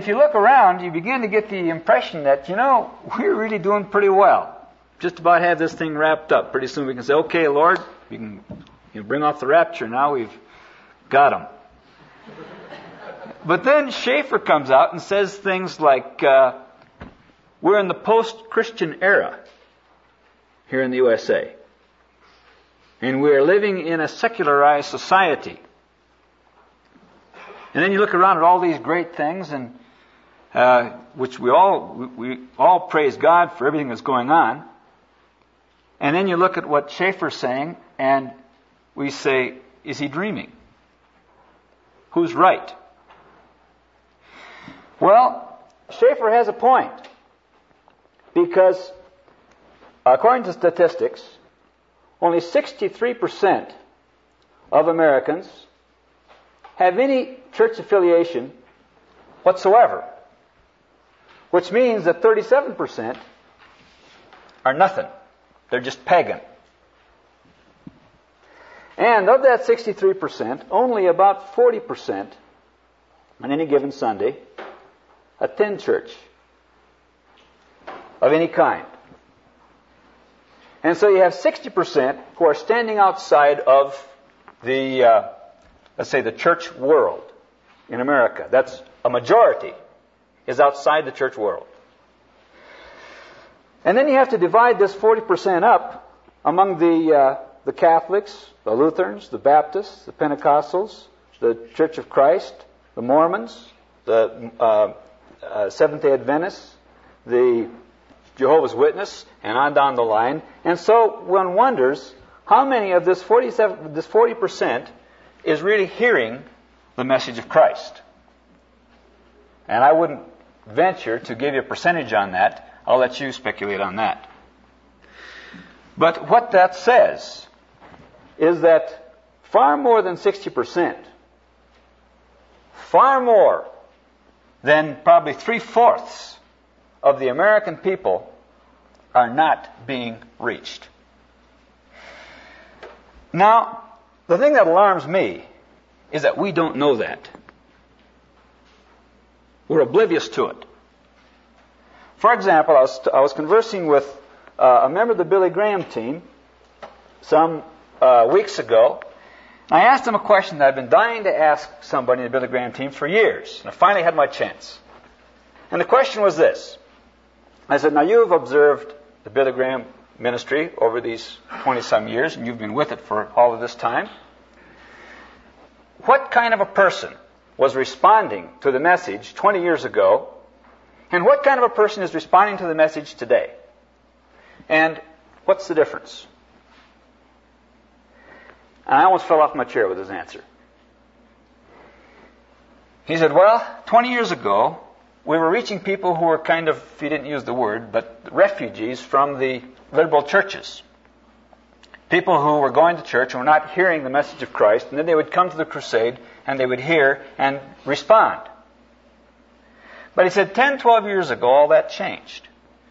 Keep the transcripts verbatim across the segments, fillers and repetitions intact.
if you look around, you begin to get the impression that, you know, we're really doing pretty well. Just about have this thing wrapped up. Pretty soon we can say, okay, Lord, you can you know, bring off the rapture. Now we've got them. But then Schaeffer comes out and says things like, uh, we're in the post-Christian era here in the U S A. And we're living in a secularized society. And then you look around at all these great things, and uh, which we all we, we all praise God for everything that's going on. And then you look at what Schaeffer's saying, and we say, is he dreaming? Who's right? Well, Schaeffer has a point. Because, according to statistics, only sixty-three percent of Americans have any church affiliation whatsoever. Which means that thirty-seven percent are nothing. They're just pagan. And of that sixty-three percent, only about forty percent on any given Sunday attend church of any kind. And so you have sixty percent who are standing outside of the, uh, let's say, the church world in America. That's a majority is outside the church world. And then you have to divide this forty percent up among the uh, the Catholics, the Lutherans, the Baptists, the Pentecostals, the Church of Christ, the Mormons, the uh, uh, Seventh-day Adventists, the Jehovah's Witness, and on down the line. And so one wonders how many of this forty-seven, this forty percent is really hearing the message of Christ. And I wouldn't venture to give you a percentage on that. I'll let you speculate on that. But what that says is that far more than sixty percent, far more than probably three-fourths of the American people are not being reached. Now, the thing that alarms me is that we don't know that. We're oblivious to it. For example, I was, I was conversing with uh, a member of the Billy Graham team some uh, weeks ago. And I asked him a question that I've been dying to ask somebody in the Billy Graham team for years. And I finally had my chance. And the question was this. I said, now you've observed the Billy Graham ministry over these twenty-some years, and you've been with it for all of this time. What kind of a person was responding to the message twenty years ago, and what kind of a person is responding to the message today? And what's the difference? And I almost fell off my chair with his answer. He said, well, twenty years ago, we were reaching people who were kind of, he didn't use the word, but refugees from the liberal churches. People who were going to church and were not hearing the message of Christ, and then they would come to the crusade and they would hear and respond. But he said ten, twelve years ago, all that changed.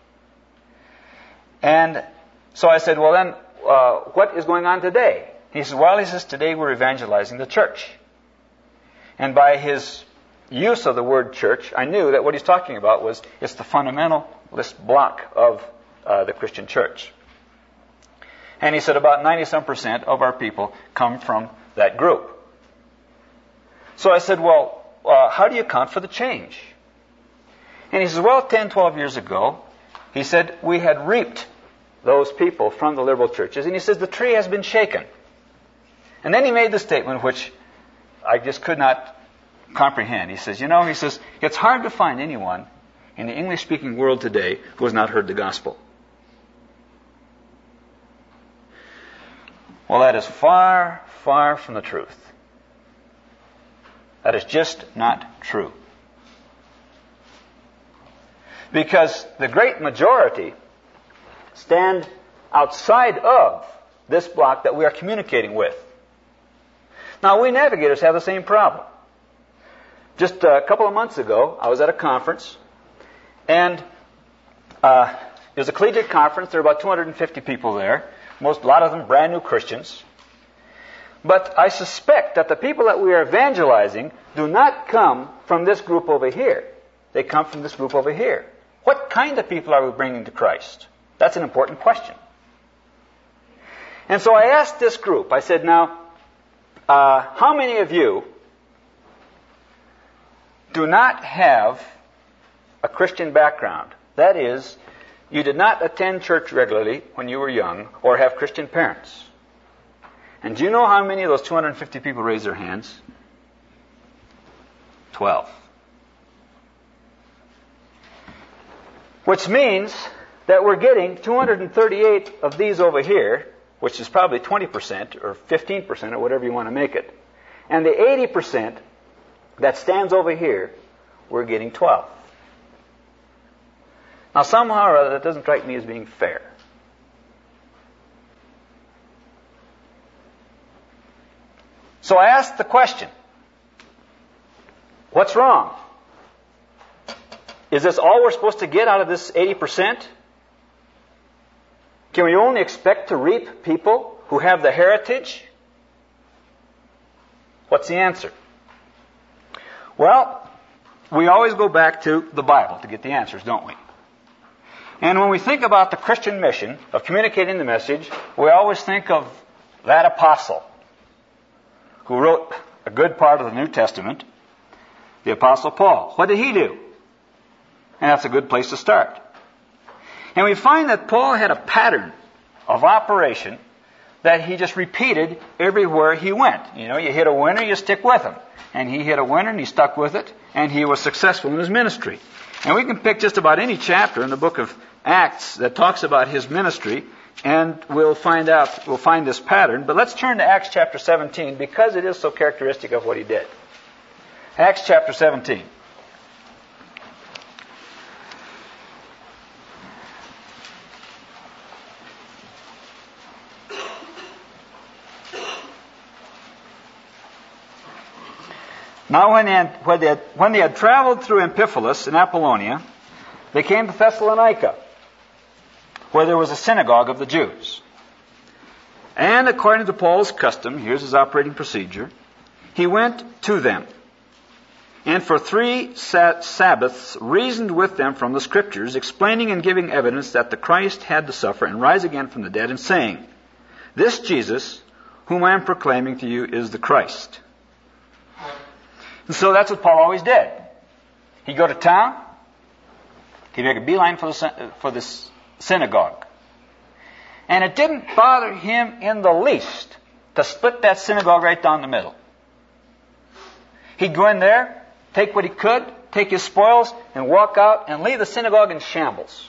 And so I said, well then, uh, what is going on today? He said, well, he says, today we're evangelizing the church. And by his use of the word church, I knew that what he's talking about was, it's the fundamentalist block of uh, the Christian church. And he said about ninety-some percent of our people come from that group. So I said, well, uh, how do you account for the change? And he says, well, ten, twelve years ago, he said, we had reaped those people from the liberal churches. And he says, the tree has been shaken. And then he made the statement which I just could not comprehend. He says, you know, he says, it's hard to find anyone in the English-speaking world today who has not heard the gospel. Well, that is far, far from the truth. That is just not true. Because the great majority stand outside of this block that we are communicating with. Now, we navigators have the same problem. Just a couple of months ago, I was at a conference, and uh, it was a collegiate conference. There were about two hundred fifty people there. Most, a lot of them brand new Christians. But I suspect that the people that we are evangelizing do not come from this group over here. They come from this group over here. What kind of people are we bringing to Christ? That's an important question. And so I asked this group, I said, now, uh, how many of you do not have a Christian background? That is, you did not attend church regularly when you were young or have Christian parents. And do you know how many of those two hundred fifty people raised their hands? Twelve. Which means that we're getting two hundred thirty-eight of these over here, which is probably twenty percent or fifteen percent or whatever you want to make it. And the eighty percent that stands over here, we're getting twelve. Now somehow or other that doesn't strike me as being fair. So I asked the question, what's wrong? Is this all we're supposed to get out of this eighty percent? Can we only expect to reap people who have the heritage? What's the answer? Well, we always go back to the Bible to get the answers, don't we? And when we think about the Christian mission of communicating the message, we always think of that apostle who wrote a good part of the New Testament, the Apostle Paul. What did he do? And that's a good place to start. And we find that Paul had a pattern of operation that he just repeated everywhere he went. You know, you hit a winner, you stick with him. And he hit a winner and he stuck with it, and he was successful in his ministry. And we can pick just about any chapter in the book of Acts that talks about his ministry, and we'll find out, we'll find this pattern. But let's turn to Acts chapter seventeen, because it is so characteristic of what he did. Acts chapter seventeen. Now when they, had, when, they had, when they had traveled through Amphipolis and Apollonia, they came to Thessalonica, where there was a synagogue of the Jews. And according to Paul's custom, here's his operating procedure, he went to them, and for three Sabbaths reasoned with them from the Scriptures, explaining and giving evidence that the Christ had to suffer and rise again from the dead, and saying, "This Jesus, whom I am proclaiming to you, is the Christ." And so that's what Paul always did. He'd go to town, he'd make a beeline for the, for this synagogue. And it didn't bother him in the least to split that synagogue right down the middle. He'd go in there, take what he could, take his spoils, and walk out and leave the synagogue in shambles.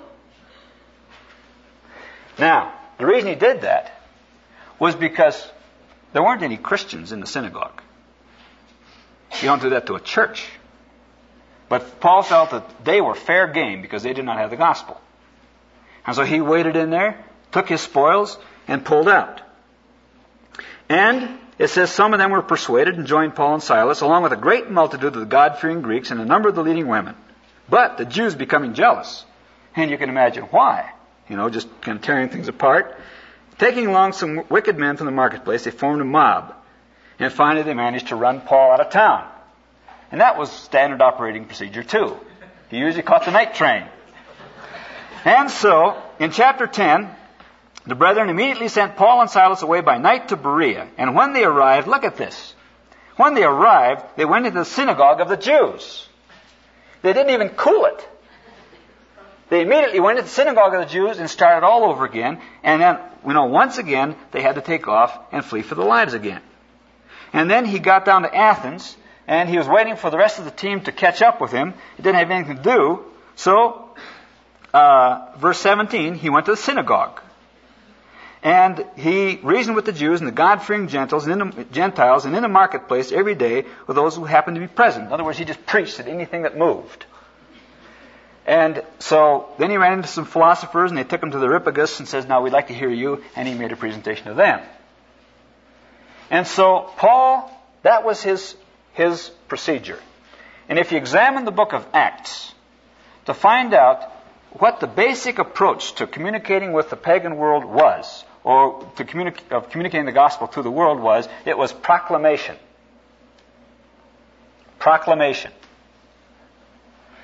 Now, the reason he did that was because there weren't any Christians in the synagogue. You don't do that to a church. But Paul felt that they were fair game because they did not have the gospel. And so he waited in there, took his spoils, and pulled out. And it says some of them were persuaded and joined Paul and Silas, along with a great multitude of the God-fearing Greeks and a number of the leading women. But the Jews becoming jealous, and you can imagine why, you know, just kind of tearing things apart, taking along some wicked men from the marketplace, they formed a mob. And finally they managed to run Paul out of town. And that was standard operating procedure too. He usually caught the night train. And so, in chapter ten, the brethren immediately sent Paul and Silas away by night to Berea. And when they arrived, look at this. When they arrived, they went into the synagogue of the Jews. They didn't even cool it. They immediately went into the synagogue of the Jews and started all over again. And then, you know, once again, they had to take off and flee for their lives again. And then he got down to Athens, and he was waiting for the rest of the team to catch up with him. He didn't have anything to do. So, uh, verse seventeen, he went to the synagogue. And he reasoned with the Jews and the God-fearing Gentiles and, in the, Gentiles and in the marketplace every day with those who happened to be present. In other words, he just preached at anything that moved. And so then he ran into some philosophers, and they took him to the Areopagus and says, "Now we'd like to hear you." And he made a presentation to them. And so Paul, that was his, his procedure. And if you examine the book of Acts to find out what the basic approach to communicating with the pagan world was, or to communic- of communicating the gospel to the world was, it was proclamation. Proclamation.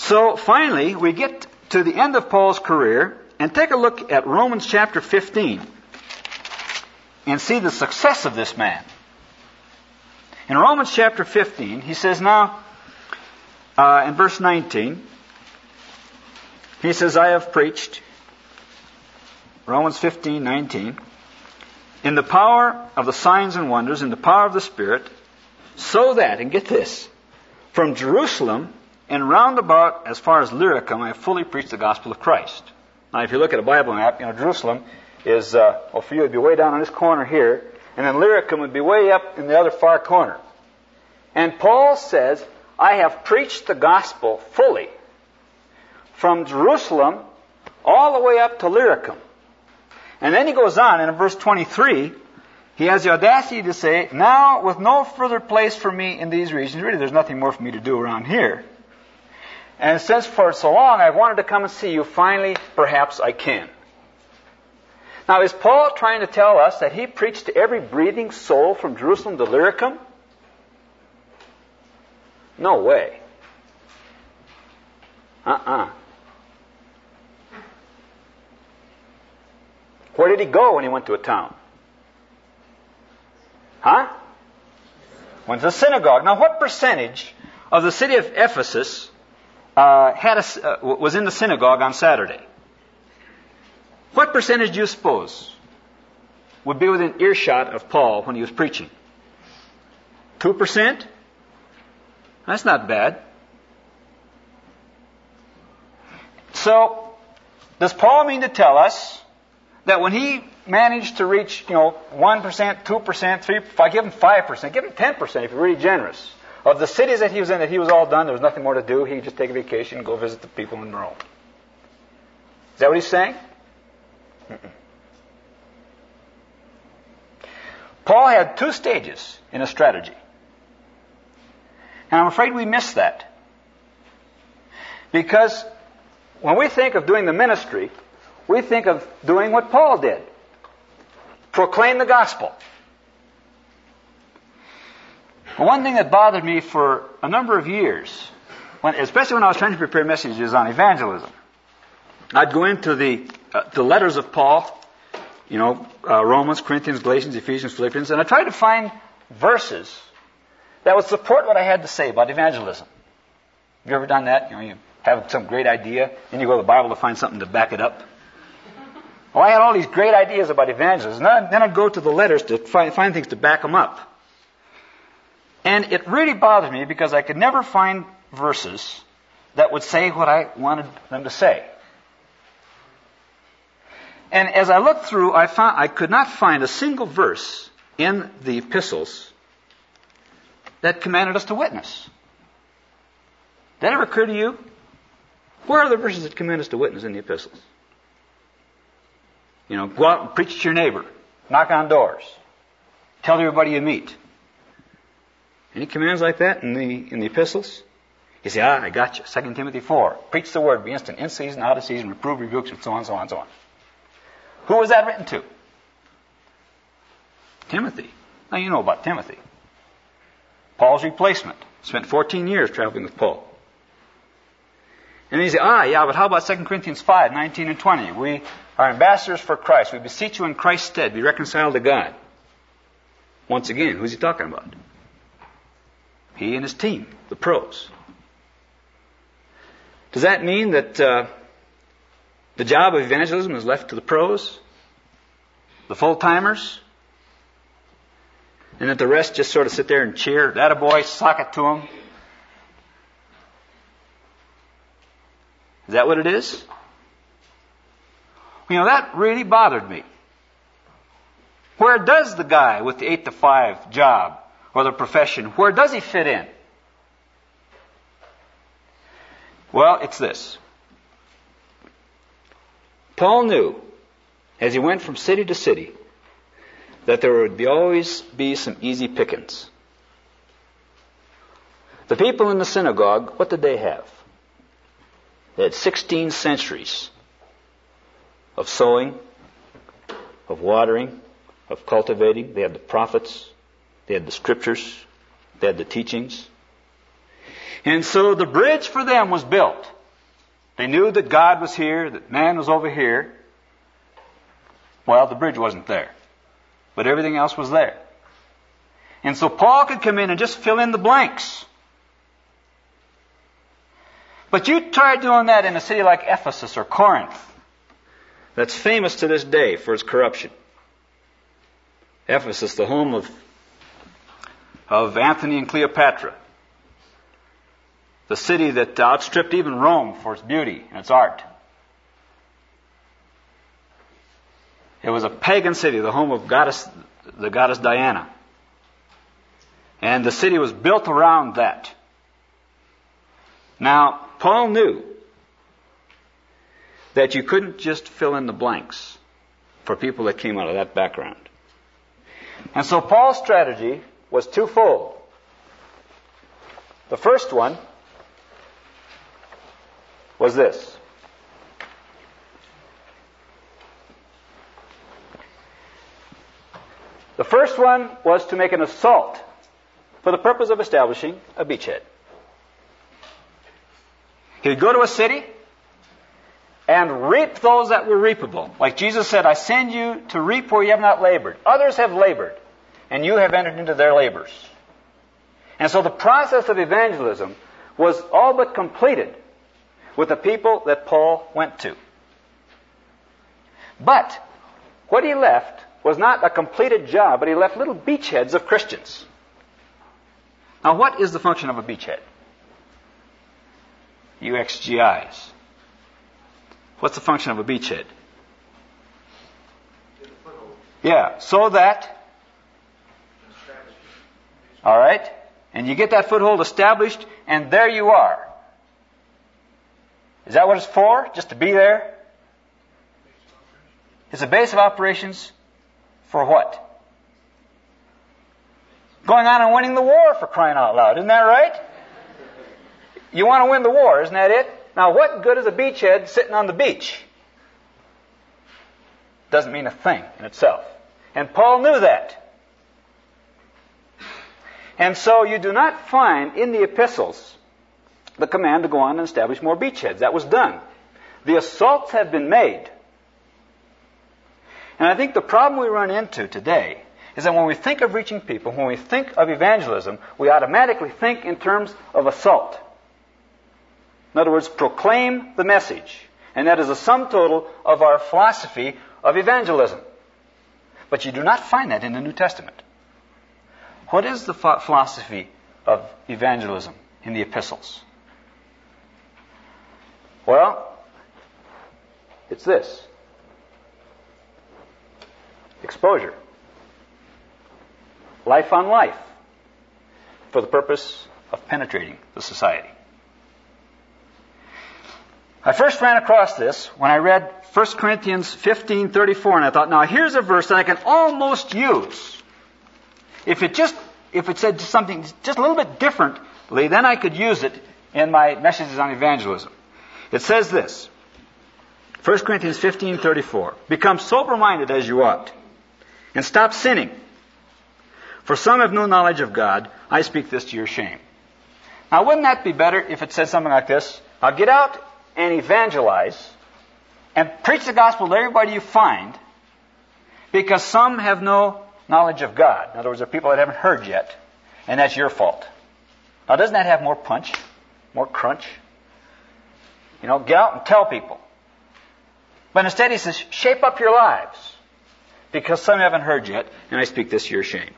So finally, we get to the end of Paul's career and take a look at Romans chapter fifteen and see the success of this man. In Romans chapter fifteen, he says now, uh, in verse nineteen, he says, I have preached, Romans fifteen, nineteen, in the power of the signs and wonders, in the power of the Spirit, so that, and get this, from Jerusalem and round about as far as Illyricum, I have fully preached the gospel of Christ. Now, if you look at a Bible map, you know, Jerusalem is, uh, well, for you, it would be way down on this corner here, and then Illyricum would be way up in the other far corner. And Paul says, I have preached the gospel fully from Jerusalem all the way up to Illyricum. And then he goes on, and in verse twenty-three, he has the audacity to say, now, with no further place for me in these regions, really there's nothing more for me to do around here. And since for so long I've wanted to come and see you, finally, perhaps I can. Now, is Paul trying to tell us that he preached to every breathing soul from Jerusalem to Illyricum? No way. Uh-uh. Where did he go when he went to a town? Huh? Went to the synagogue. Now, what percentage of the city of Ephesus uh, had a, uh, was in the synagogue on Saturday? What percentage do you suppose would be within earshot of Paul when he was preaching? Two percent? That's not bad. So, does Paul mean to tell us that when he managed to reach, you know, one percent, two percent, three percent, five, give him five percent, give him ten percent if you're really generous, of the cities that he was in, that he was all done, there was nothing more to do, he could just take a vacation and go visit the people in Rome? Is that what he's saying? Mm-mm. Paul had two stages in his strategy. And I'm afraid we miss that. Because when we think of doing the ministry, we think of doing what Paul did. Proclaim the gospel. One thing that bothered me for a number of years, when, especially when I was trying to prepare messages on evangelism, I'd go into the, uh, the letters of Paul, you know, uh, Romans, Corinthians, Galatians, Ephesians, Philippians, and I tried to find verses that would support what I had to say about evangelism. Have you ever done that? You know, you have some great idea, and you go to the Bible to find something to back it up. Well, I had all these great ideas about evangelism. Then I'd go to the letters to find, find things to back them up. And it really bothered me because I could never find verses that would say what I wanted them to say. And as I looked through, I found I could not find a single verse in the epistles that commanded us to witness. Did that ever occur to you? Where are the verses that command us to witness in the epistles? You know, go out and preach to your neighbor. Knock on doors. Tell everybody you meet. Any commands like that in the in the epistles? You say, ah, I got you. Second Timothy four. Preach the word. Be instant in season, out of season, reprove, rebuke, and so on, so on, so on. Who was that written to? Timothy. Now you know about Timothy. Paul's replacement. Spent fourteen years traveling with Paul. And then you say, ah, yeah, but how about Second Corinthians five, nineteen and twenty? We are ambassadors for Christ. We beseech you in Christ's stead, be reconciled to God. Once again, who's he talking about? He and his team, the pros. Does that mean that uh, the job of evangelism is left to the pros? The full-timers? And that the rest just sort of sit there and cheer, attaboy, sock it to them? Is that what it is? You know, that really bothered me. Where does the guy with the eight to five job or the profession, where does he fit in? Well, it's this. Paul knew, as he went from city to city, that there would be always be some easy pickings. The people in the synagogue, what did they have? They had sixteen centuries of sowing, of watering, of cultivating. They had the prophets. They had the scriptures. They had the teachings. And so the bridge for them was built. They knew that God was here, that man was over here. Well, the bridge wasn't there, but everything else was there. And so Paul could come in and just fill in the blanks. But you try doing that in a city like Ephesus or Corinth, that's famous to this day for its corruption. Ephesus, the home of, of Antony and Cleopatra. The city that outstripped even Rome for its beauty and its art. It was a pagan city, the home of goddess, the goddess Diana. And the city was built around that. Now, Paul knew that you couldn't just fill in the blanks for people that came out of that background. And so Paul's strategy was twofold. The first one was this. The first one was to make an assault for the purpose of establishing a beachhead. He would go to a city and reap those that were reapable. Like Jesus said, I send you to reap where you have not labored. Others have labored, and you have entered into their labors. And so the process of evangelism was all but completed with the people that Paul went to. But what he left was not a completed job, but he left little beachheads of Christians. Now, what is the function of a beachhead? U X G Is. What's the function of a beachhead? Yeah, so that... All right? And you get that foothold established, and there you are. Is that what it's for? Just to be there? It's a base of operations for what? Going on and winning the war, for crying out loud. Isn't that right? You want to win the war, isn't that it? Now, what good is a beachhead sitting on the beach? Doesn't mean a thing in itself. And Paul knew that. And so you do not find in the epistles the command to go on and establish more beachheads. That was done. The assaults have been made. And I think the problem we run into today is that when we think of reaching people, when we think of evangelism, we automatically think in terms of assault. In other words, proclaim the message. And that is a sum total of our philosophy of evangelism. But you do not find that in the New Testament. What is the ph- philosophy of evangelism in the epistles? Well, it's this. Exposure. Life on life. For the purpose of penetrating the society. I first ran across this when I read First Corinthians fifteen thirty-four, and I thought, now here's a verse that I can almost use. If it just, if it said something just a little bit differently, then I could use it in my messages on evangelism. It says this, First Corinthians fifteen thirty-four, become sober-minded as you ought, and stop sinning. For some have no knowledge of God. I speak this to your shame. Now, wouldn't that be better if it said something like this? Now, get out and evangelize and preach the gospel to everybody you find, because some have no knowledge of God. In other words, there are people that haven't heard yet, and that's your fault. Now, doesn't that have more punch, more crunch? You know, get out and tell people. But instead he says, shape up your lives, because some haven't heard yet, and I speak this to your shame.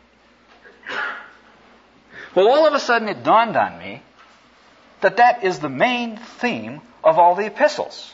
Well, all of a sudden it dawned on me that that is the main theme of all the epistles.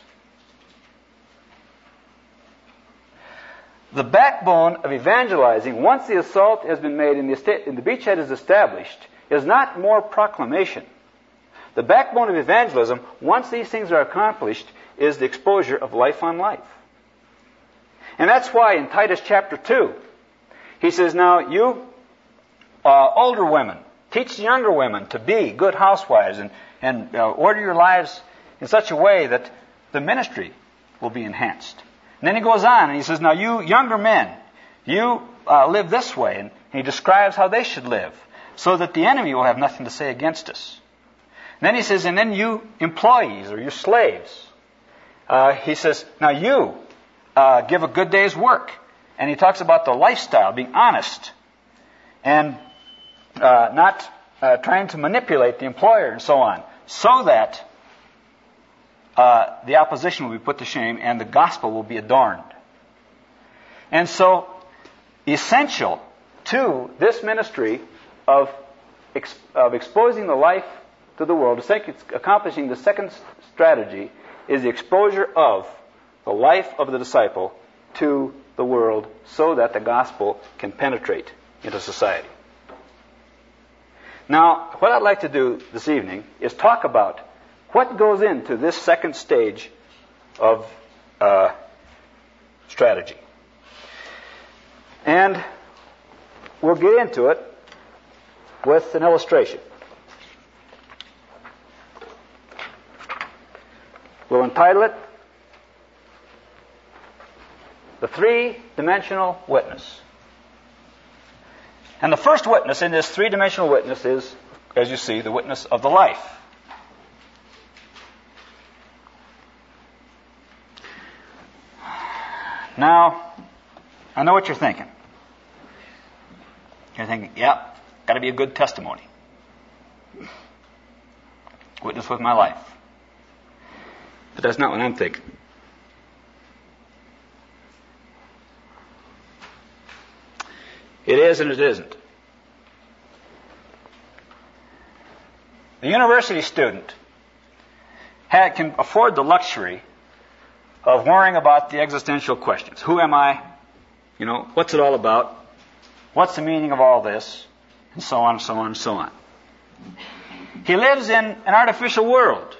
The backbone of evangelizing, once the assault has been made and the, estate, and the beachhead is established, is not more proclamation. The backbone of evangelism, once these things are accomplished, is the exposure of life on life. And that's why in Titus chapter two, he says, now you uh, older women, teach the younger women to be good housewives and, and uh, order your lives in such a way that the ministry will be enhanced. And then he goes on and he says, now you younger men, you uh, live this way. And he describes how they should live so that the enemy will have nothing to say against us. And Then he says, and then you employees or you slaves. Uh, he says, now you uh, give a good day's work. And he talks about the lifestyle, being honest, and uh, not uh, trying to manipulate the employer and so on, so that uh, the opposition will be put to shame and the gospel will be adorned. And so, essential to this ministry of, ex- of exposing the life to the world, accomplishing the second strategy, is the exposure of the life of the disciple to the world so that the gospel can penetrate into society. Now, what I'd like to do this evening is talk about what goes into this second stage of uh, strategy. And we'll get into it with an illustration. We'll entitle it The Three-Dimensional Witness. And the first witness in this three-dimensional witness is, as you see, the witness of the life. Now, I know what you're thinking. You're thinking, yeah, got to be a good testimony. Witness with my life. But that's not what I'm thinking. It is and it isn't. The university student had, can afford the luxury of worrying about the existential questions. Who am I? You know, what's it all about? What's the meaning of all this? And so on, so on, so on. He lives in an artificial world.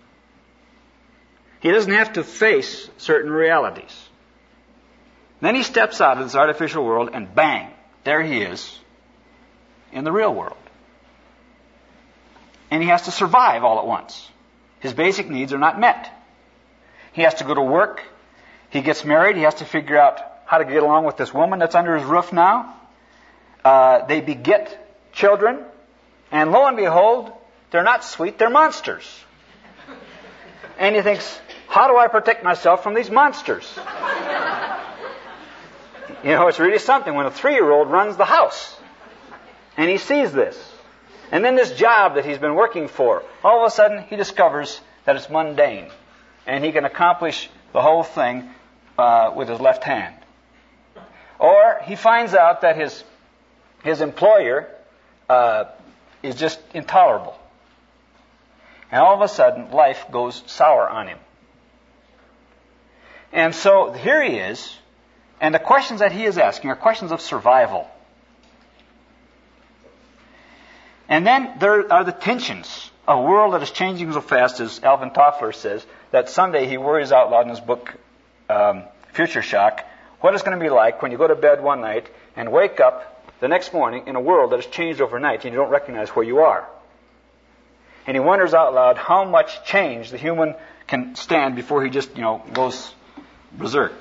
He doesn't have to face certain realities. Then he steps out of this artificial world and bang, there he is in the real world. And he has to survive all at once. His basic needs are not met. He has to go to work. He gets married. He has to figure out how to get along with this woman that's under his roof now. Uh, they beget children. And lo and behold, they're not sweet, they're monsters. And he thinks, how do I protect myself from these monsters? You know, it's really something when a three-year-old runs the house. And he sees this. And then this job that he's been working for, all of a sudden he discovers that it's mundane. And he can accomplish the whole thing uh, with his left hand. Or he finds out that his, his employer uh, is just intolerable. And all of a sudden, life goes sour on him. And so here he is, and the questions that he is asking are questions of survival. And then there are the tensions of a world that is changing so fast, as Alvin Toffler says, that someday he worries out loud in his book, um, Future Shock, what it's going to be like when you go to bed one night and wake up the next morning in a world that has changed overnight and you don't recognize where you are. And he wonders out loud how much change the human can stand before he just, you know, goes berserk.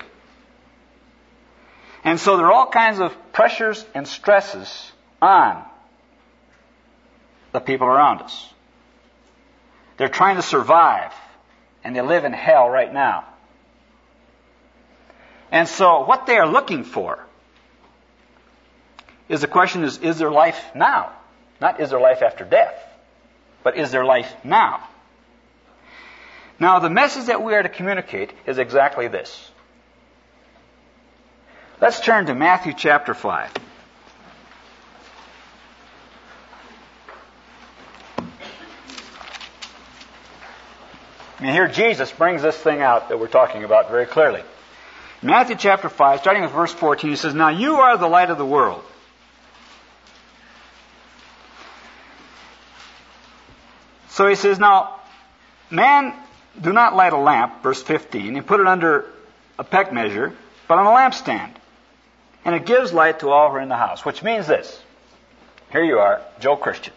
And so there are all kinds of pressures and stresses on the people around us. They're trying to survive, and they live in hell right now. And so what they are looking for is the question is, is there life now? Not is there life after death, but is there life now? Now, the message that we are to communicate is exactly this. Let's turn to Matthew chapter five. I mean, here Jesus brings this thing out that we're talking about very clearly. Matthew chapter five, starting with verse fourteen, he says, "Now you are the light of the world." So he says, now, man, do not light a lamp, verse fifteen, and put it under a peck measure, but on a lampstand. And it gives light to all who are in the house. Which means this. Here you are, Joe Christian.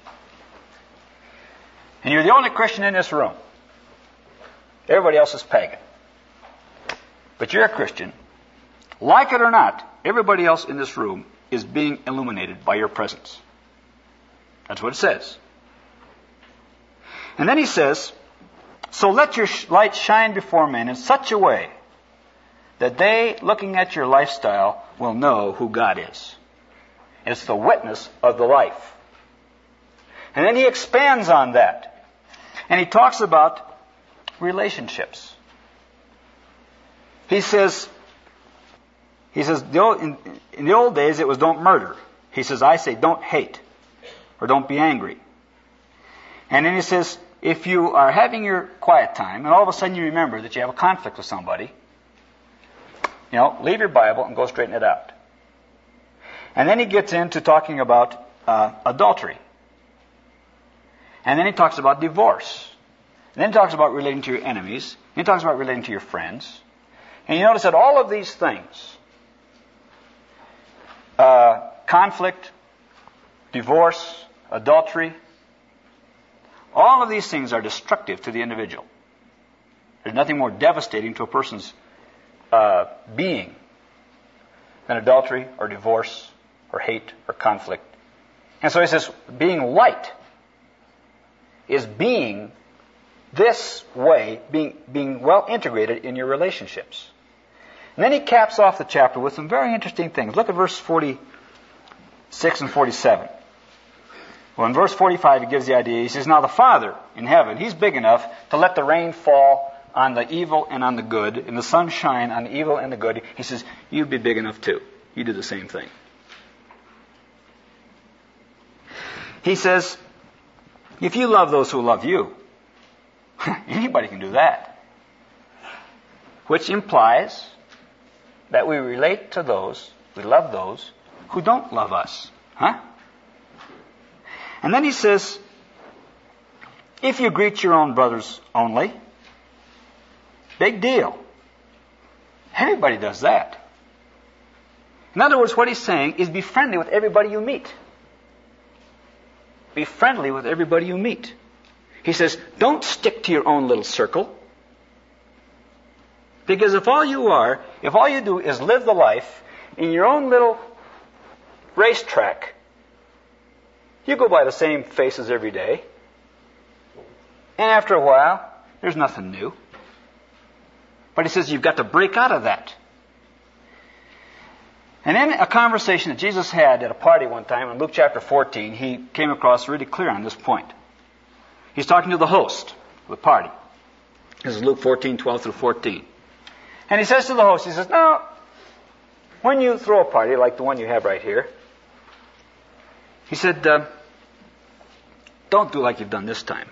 And you're the only Christian in this room. Everybody else is pagan. But you're a Christian. Like it or not, everybody else in this room is being illuminated by your presence. That's what it says. And then he says, so let your light shine before men in such a way that they, looking at your lifestyle, will know who God is. It's the witness of the life. And then he expands on that. And he talks about relationships. He says, he says, the old, in, in the old days it was don't murder. He says, I say don't hate or don't be angry. And then he says, if you are having your quiet time and all of a sudden you remember that you have a conflict with somebody, you know, leave your Bible and go straighten it out. And then he gets into talking about uh, adultery. And then he talks about divorce. And then he talks about relating to your enemies. And he talks about relating to your friends. And you notice that all of these things, uh, conflict, divorce, adultery, all of these things are destructive to the individual. There's nothing more devastating to a person's uh, being than adultery or divorce or hate or conflict. And so he says, being light is being this way, being, being well integrated in your relationships. And then he caps off the chapter with some very interesting things. Look at verse forty-six and forty-seven. Well, in verse forty-five, he gives the idea. He says, now the Father in heaven, He's big enough to let the rain fall on the evil and on the good, and the sun shine on the evil and the good. He says, you'd be big enough too. You do the same thing. He says, if you love those who love you, anybody can do that. Which implies that we relate to those, we love those who don't love us. Huh? And then he says, if you greet your own brothers only, big deal. Everybody does that. In other words, what he's saying is be friendly with everybody you meet. Be friendly with everybody you meet. He says, don't stick to your own little circle. Because if all you are, if all you do is live the life in your own little racetrack, you go by the same faces every day. And after a while, there's nothing new. But he says you've got to break out of that. And in a conversation that Jesus had at a party one time in Luke chapter fourteen, he came across really clear on this point. He's talking to the host of the party. This is Luke fourteen, twelve through fourteen. And he says to the host, he says, now, when you throw a party like the one you have right here, he said, uh, don't do like you've done this time.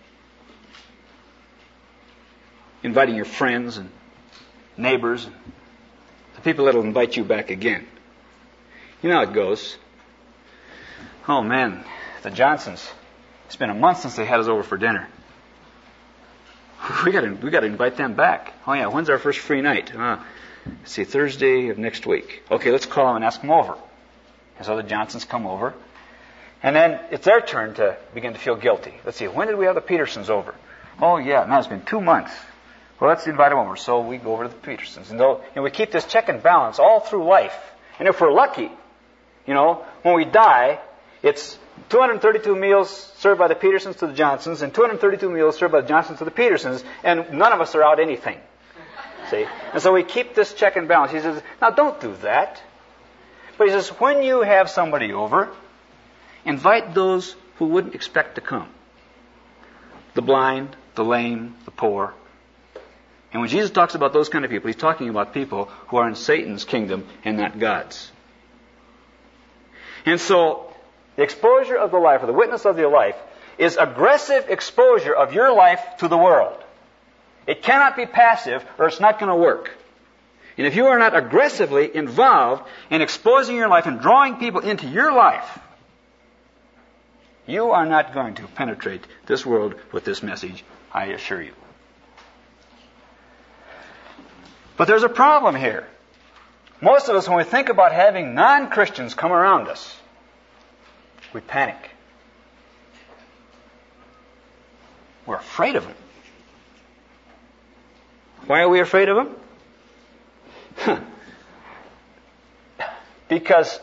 Inviting your friends and neighbors and the people that will invite you back again. You know how it goes. Oh man, the Johnsons. It's been a month since they had us over for dinner. We got to we got to invite them back. Oh yeah, when's our first free night? Uh, let's see, Thursday of next week. Okay, let's call them and ask them over. And so the Johnsons come over, and then it's their turn to begin to feel guilty. Let's see, when did we have the Petersons over? Oh yeah, now it's been two months. Well, let's invite them over. So we go over to the Petersons, and, though, and we keep this check and balance all through life. And if we're lucky, you know, when we die, it's two hundred thirty-two meals served by the Petersons to the Johnsons, and two hundred thirty-two meals served by the Johnsons to the Petersons, and none of us are out anything. See? And so we keep this check and balance. He says, now don't do that. But he says, when you have somebody over, invite those who wouldn't expect to come. The blind, the lame, the poor. And when Jesus talks about those kind of people, he's talking about people who are in Satan's kingdom and not God's. And so, the exposure of the life, or the witness of your life, is aggressive exposure of your life to the world. It cannot be passive, or it's not going to work. And if you are not aggressively involved in exposing your life and drawing people into your life, you are not going to penetrate this world with this message, I assure you. But there's a problem here. Most of us, when we think about having non-Christians come around us, we panic. We're afraid of them. Why are we afraid of them? Because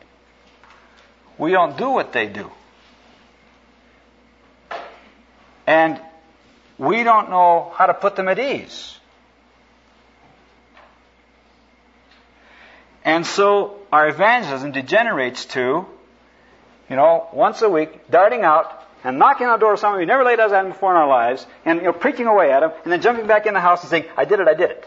we don't do what they do. And we don't know how to put them at ease. And so our evangelism degenerates to, you know, once a week, darting out and knocking on the door of someone we never laid eyes on before in our lives, and, you know, preaching away at them, and then jumping back in the house and saying, I did it, I did it.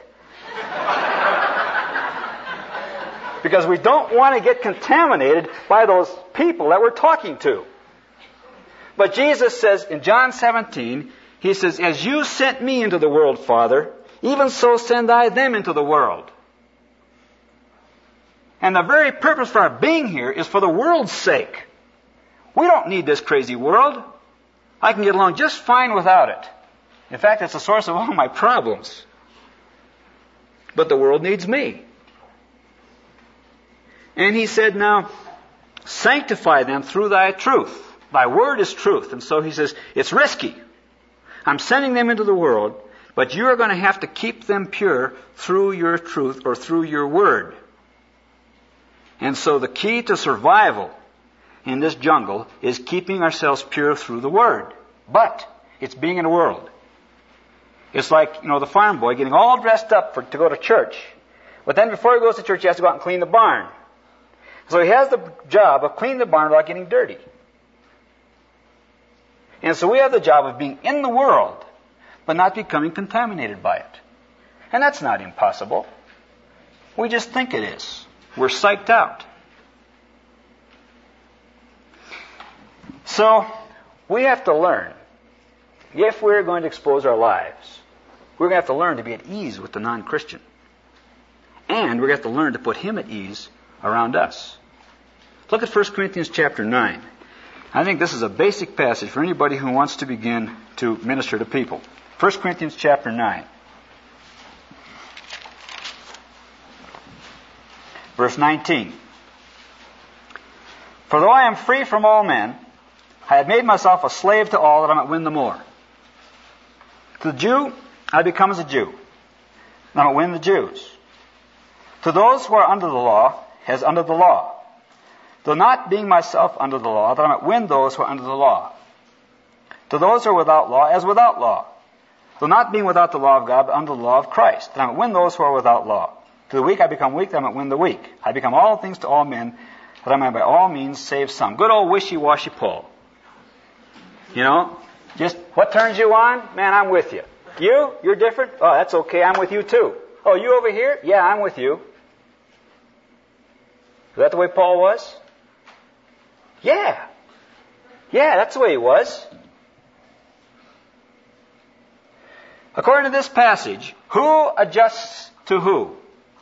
Because we don't want to get contaminated by those people that we're talking to. But Jesus says in John seventeen, He says, as you sent me into the world, Father, even so send I them into the world. And the very purpose for our being here is for the world's sake. We don't need this crazy world. I can get along just fine without it. In fact, it's the source of all my problems. But the world needs me. And He said, now, sanctify them through thy truth. Thy word is truth. And so He says, it's risky. I'm sending them into the world, but you're going to have to keep them pure through your truth or through your word. And so the key to survival in this jungle is keeping ourselves pure through the word. But it's being in the world. It's like, you know, the farm boy getting all dressed up for, to go to church. But then before he goes to church, he has to go out and clean the barn. So he has the job of cleaning the barn without getting dirty. And so we have the job of being in the world, but not becoming contaminated by it. And that's not impossible. We just think it is. We're psyched out. So, we have to learn, if we're going to expose our lives, we're going to have to learn to be at ease with the non-Christian. And we're going to have to learn to put him at ease around us. Look at First Corinthians chapter nine. I think this is a basic passage for anybody who wants to begin to minister to people. First Corinthians chapter nine. Verse nineteen. For though I am free from all men, I have made myself a slave to all that I might win the more. To the Jew, I become as a Jew, that I might win the Jews. To those who are under the law, as under the law, though not being myself under the law, that I might win those who are under the law. To those who are without law, as without law, though not being without the law of God, but under the law of Christ, that I might win those who are without law. To the weak I become weak, that I might win the weak. I become all things to all men, that I might by all means save some. Good old wishy-washy Paul. You know, just what turns you on? Man, I'm with you. You? You're different? Oh, that's okay. I'm with you too. Oh, you over here? Yeah, I'm with you. Is that the way Paul was? Yeah. Yeah, that's the way he was. According to this passage, who adjusts to who?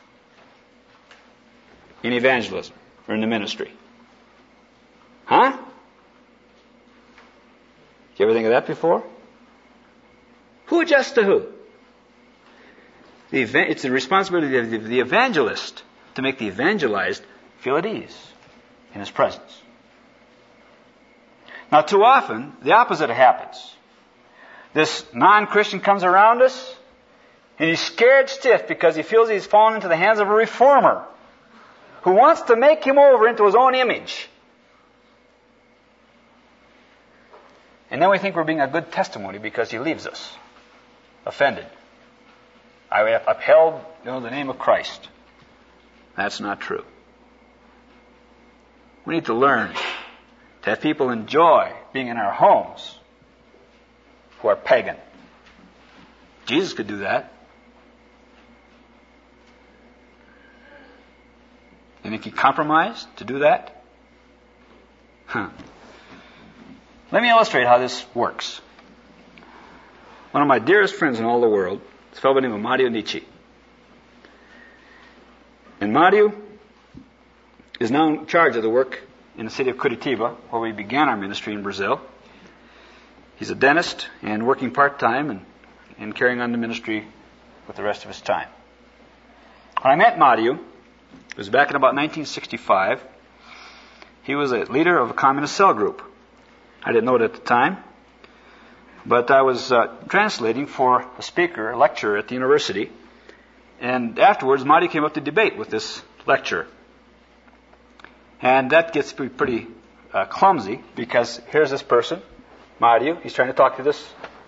In evangelism or in the ministry? Huh? Did you ever think of that before? Who adjusts to who? The ev- it's the responsibility of the, the evangelist to make the evangelized feel at ease in his presence. Now, too often, the opposite happens. This non-Christian comes around us, and he's scared stiff because he feels he's fallen into the hands of a reformer who wants to make him over into his own image. And then we think we're being a good testimony because he leaves us offended. I have upheld, you know, the name of Christ. That's not true. We need to learn to have people enjoy being in our homes who are pagan. Jesus could do that. You think he compromised to do that? Huh. Let me illustrate how this works. One of my dearest friends in all the world is a fellow by the name of Mario Nietzsche. And Mario is now in charge of the work in the city of Curitiba, where we began our ministry in Brazil. He's a dentist and working part-time and, and carrying on the ministry with the rest of his time. When I met Mario, it was back in about nineteen sixty-five. He was a leader of a communist cell group. I didn't know it at the time, but I was uh, translating for a speaker, a lecturer at the university, and afterwards Mario came up to debate with this lecturer. And that gets pretty uh, clumsy, because here's this person, Mario, he's trying to talk to this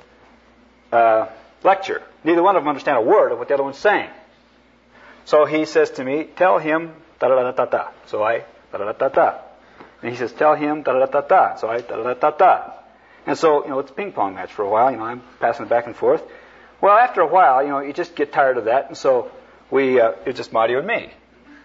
uh, lecture. Neither one of them understand a word of what the other one's saying. So he says to me, tell him da-da-da-da-da. So I da-da-da-da-da. And he says, tell him da-da-da-da-da. So I da-da-da-da-da. And so, you know, it's a ping pong match for a while. You know, I'm passing it back and forth. Well, after a while, you know, you just get tired of that. And so we, uh, it's just Marty and me.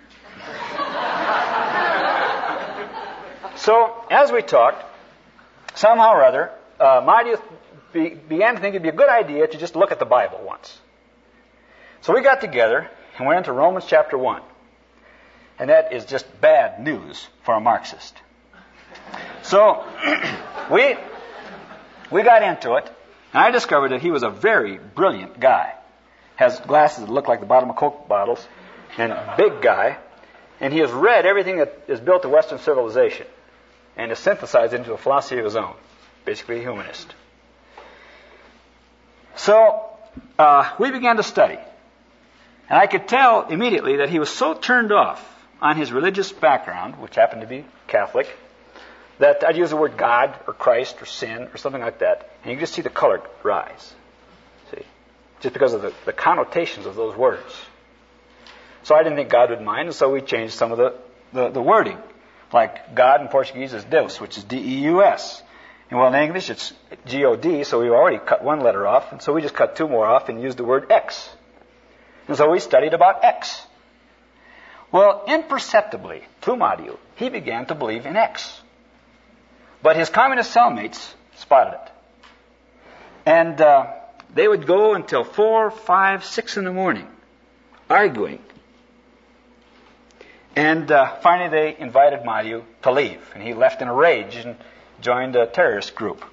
So as we talked, somehow or other, uh, Marty be, began to think it'd be a good idea to just look at the Bible once. So we got together and went into Romans chapter one. And that is just bad news for a Marxist. So we we got into it, and I discovered that he was a very brilliant guy. Has glasses that look like the bottom of Coke bottles, and a big guy. And he has read everything that is built to Western civilization and has synthesized it into a philosophy of his own, basically a humanist. So uh, we began to study. And I could tell immediately that he was so turned off on his religious background, which happened to be Catholic, that I'd use the word God or Christ or sin or something like that, and you could just see the color rise. See? Just because of the, the connotations of those words. So I didn't think God would mind, and so we changed some of the, the, the wording. Like God in Portuguese is Deus, which is D E U S. And well, in English it's G O D, so we've already cut one letter off, and so we just cut two more off and used the word X. And so we studied about X. Well, imperceptibly, through Mario, he began to believe in X. But his communist cellmates spotted it. And uh, they would go until four, five, six in the morning, arguing. And uh, finally they invited Mario to leave. And he left in a rage and joined a terrorist group.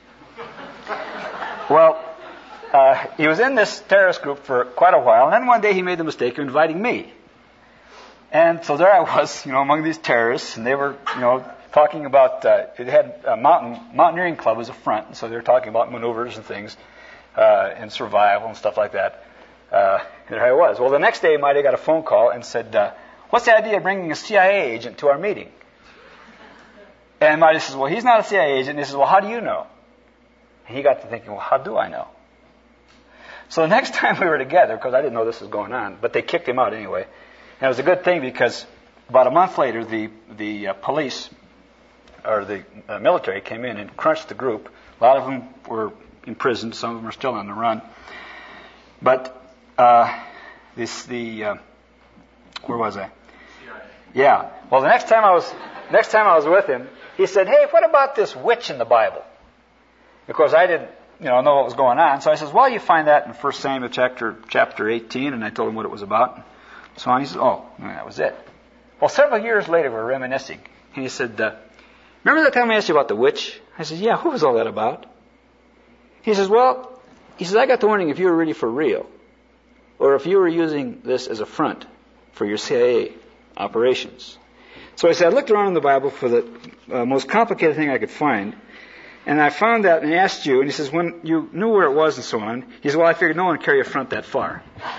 Well, uh, he was in this terrorist group for quite a while. And then one day he made the mistake of inviting me. And so there I was, you know, among these terrorists, and they were, you know, talking about, uh, it had a mountain, mountaineering club as a front, and so they were talking about maneuvers and things, uh, and survival and stuff like that. Uh, and there I was. Well, the next day, Marty got a phone call and said, uh, what's the idea of bringing a C I A agent to our meeting? And Marty says, well, he's not a C I A agent. And he says, well, how do you know? And he got to thinking, well, how do I know? So the next time we were together, because I didn't know this was going on, but they kicked him out anyway. And it was a good thing because about a month later, the the uh, police or the uh, military came in and crunched the group. A lot of them were imprisoned. Some of them are still on the run. But uh, this the uh, where was I? Yeah. Well, the next time I was next time I was with him, he said, "Hey, what about this witch in the Bible?" Of course, I didn't, you know, know what was going on. So I says, "Well, you find that in First Samuel chapter chapter eighteen," and I told him what it was about. So on, he said, "Oh, that was it." Well, several years later, we were reminiscing, and he said, uh, "Remember that time I asked you about the witch?" I said, "Yeah, what was all that about?" He says, "Well," he says, "I got to wondering if you were really for real, or if you were using this as a front for your C I A operations." So I said, I looked around in the Bible for the uh, most complicated thing I could find, and I found that and asked you, and he says, when you knew where it was and so on, he says, well, I figured no one would carry a front that far.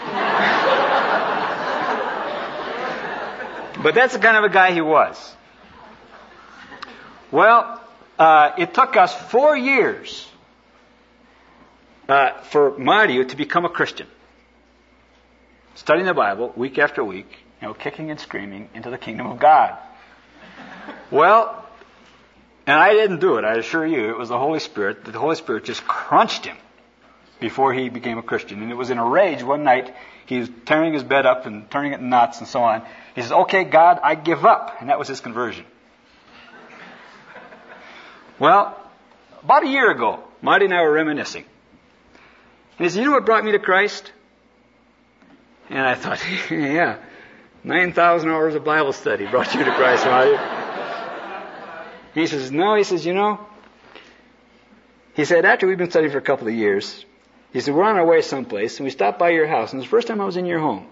But that's the kind of a guy he was. Well, uh, it took us four years uh, for Mario to become a Christian. Studying the Bible week after week, you know, kicking and screaming into the kingdom of God. Well, and I didn't do it, I assure you. It was the Holy Spirit. The Holy Spirit just crunched him before he became a Christian. And it was in a rage one night. He was tearing his bed up and turning it in knots and so on. He says, okay, God, I give up. And that was his conversion. Well, about a year ago, Marty and I were reminiscing. And he said, you know what brought me to Christ? And I thought, yeah, nine thousand hours of Bible study brought you to Christ, Marty. He says, no, he says, you know, he said, after we've been studying for a couple of years, he said, we're on our way someplace, and we stopped by your house, and it's the first time I was in your home.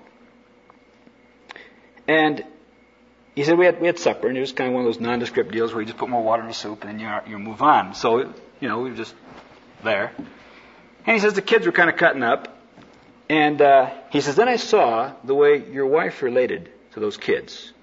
And he said, we had we had supper, and it was kind of one of those nondescript deals where you just put more water in the soup, and then you you move on. So, you know, we were just there. And he says, the kids were kind of cutting up, and uh, he says, then I saw the way your wife related to those kids.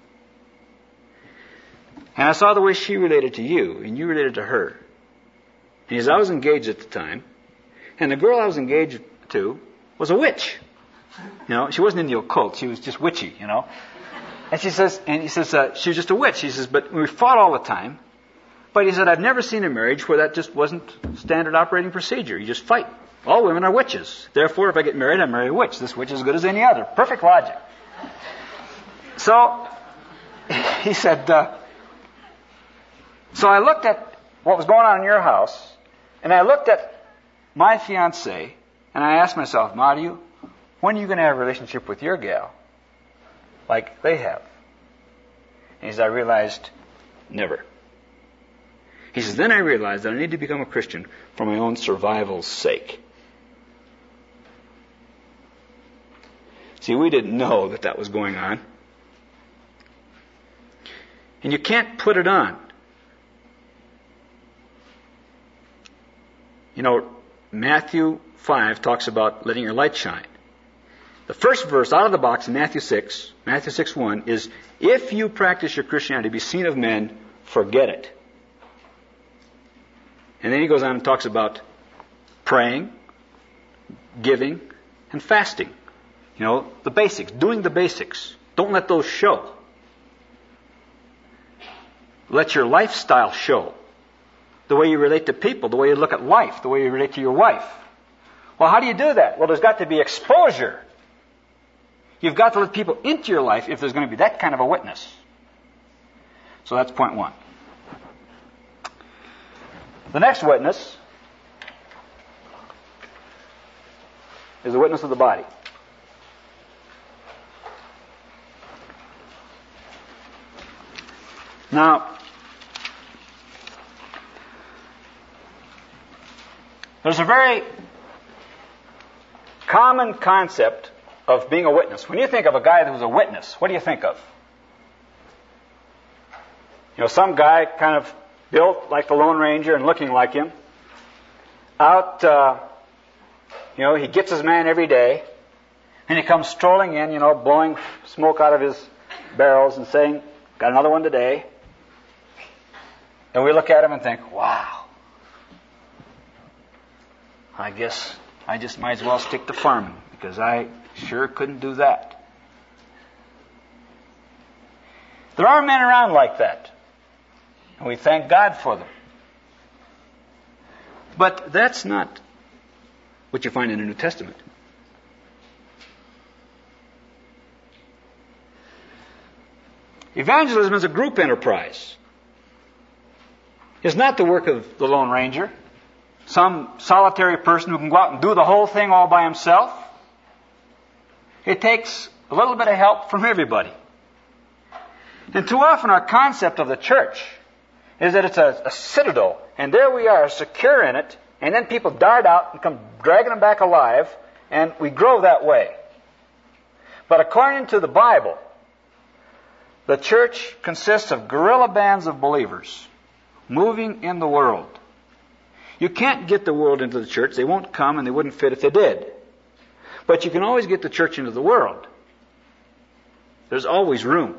And I saw the way she related to you, and you related to her. And he says, I was engaged at the time, And the girl I was engaged to was a witch. You know, she wasn't in the occult. She was just witchy, you know. And she says, and he says, uh, she was just a witch. He says, but we fought all the time. But he said, I've never seen a marriage where that just wasn't standard operating procedure. You just fight. All women are witches. Therefore, if I get married, I marry a witch. This witch is as good as any other. Perfect logic. So, he said, uh, so I looked at what was going on in your house, and I looked at my fiancée, and I asked myself, Matthew, when are you going to have a relationship with your gal like they have? And he said, I realized, never. He says, then I realized that I need to become a Christian for my own survival's sake. See, we didn't know that that was going on. And you can't put it on. You know, Matthew five talks about letting your light shine. The first verse out of the box in Matthew six, Matthew six one, is, if you practice your Christianity to be seen of men, forget it. And then he goes on and talks about praying, giving, and fasting. You know, the basics, doing the basics. Don't let those show. Let your lifestyle show. The way you relate to people, the way you look at life, the way you relate to your wife. Well, how do you do that? Well, there's got to be exposure. You've got to let people into your life if there's going to be that kind of a witness. So that's point one. The next witness is the witness of the body. Now, there's a very common concept of being a witness. When you think of a guy who's a witness, what do you think of? You know, some guy kind of built like the Lone Ranger and looking like him. Out, uh, you know, he gets his man every day, and he comes strolling in, you know, blowing smoke out of his barrels and saying, got another one today. And we look at him and think, wow, I guess I just might as well stick to farming, because I sure couldn't do that. There are men around like that, and we thank God for them. But that's not what you find in the New Testament. Evangelism is a group enterprise. It's not the work of the Lone Ranger, some solitary person who can go out and do the whole thing all by himself. It takes a little bit of help from everybody. And too often our concept of the church is that it's a, a citadel, and there we are, secure in it, and then people dart out and come dragging them back alive, and we grow that way. But according to the Bible, the church consists of guerrilla bands of believers moving in the world. You can't get the world into the church. They won't come, and they wouldn't fit if they did. But you can always get the church into the world. There's always room.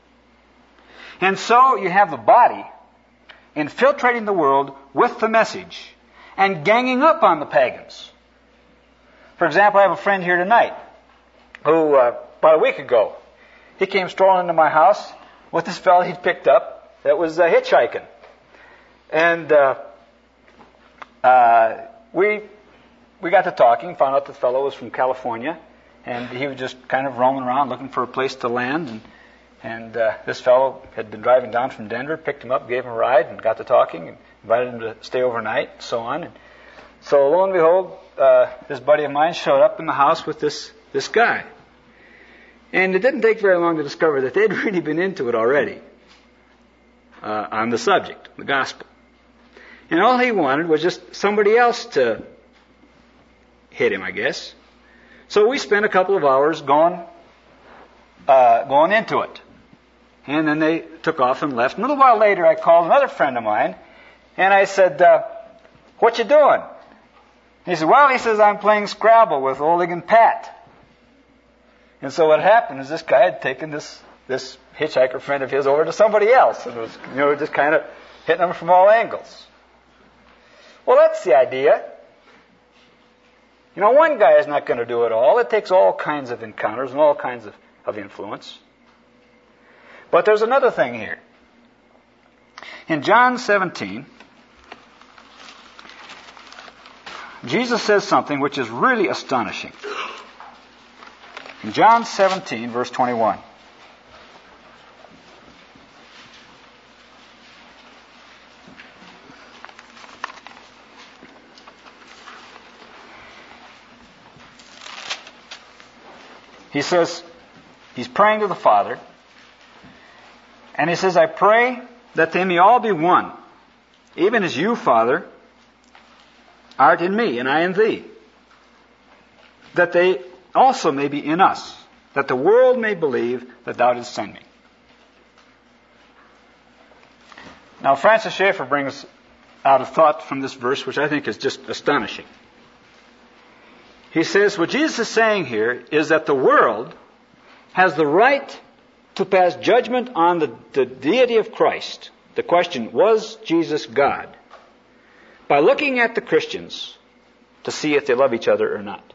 And so you have the body infiltrating the world with the message and ganging up on the pagans. For example, I have a friend here tonight who, uh, about a week ago, he came strolling into my house with this fellow he'd picked up that was uh, hitchhiking. And uh, uh, we we got to talking, found out the fellow was from California, and he was just kind of roaming around looking for a place to land. And, and uh, this fellow had been driving down from Denver, picked him up, gave him a ride, and got to talking, and invited him to stay overnight, and so on. And so lo and behold, uh, this buddy of mine showed up in the house with this this guy. And it didn't take very long to discover that they'd really been into it already uh, on the subject, the gospel. And all he wanted was just somebody else to hit him, I guess. So we spent a couple of hours going uh, going into it. And then they took off and left. And a little while later, I called another friend of mine, and I said, uh, what you doing? He said, well, he says, I'm playing Scrabble with Oleg and Pat. And so what happened is this guy had taken this this hitchhiker friend of his over to somebody else, and was, you know, just kind of hitting them from all angles. Well, that's the idea. You know, one guy is not going to do it all. It takes all kinds of encounters and all kinds of, of influence. But there's another thing here. In John seventeen, Jesus says something which is really astonishing. In John seventeen, verse twenty-one. He says, he's praying to the Father, and he says, I pray that they may all be one, even as you, Father, art in me, and I in thee, that they also may be in us, that the world may believe that thou didst send me. Now, Francis Schaeffer brings out a thought from this verse which I think is just astonishing. He says, what Jesus is saying here is that the world has the right to pass judgment on the, the deity of Christ. The question, was Jesus God? By looking at the Christians to see if they love each other or not.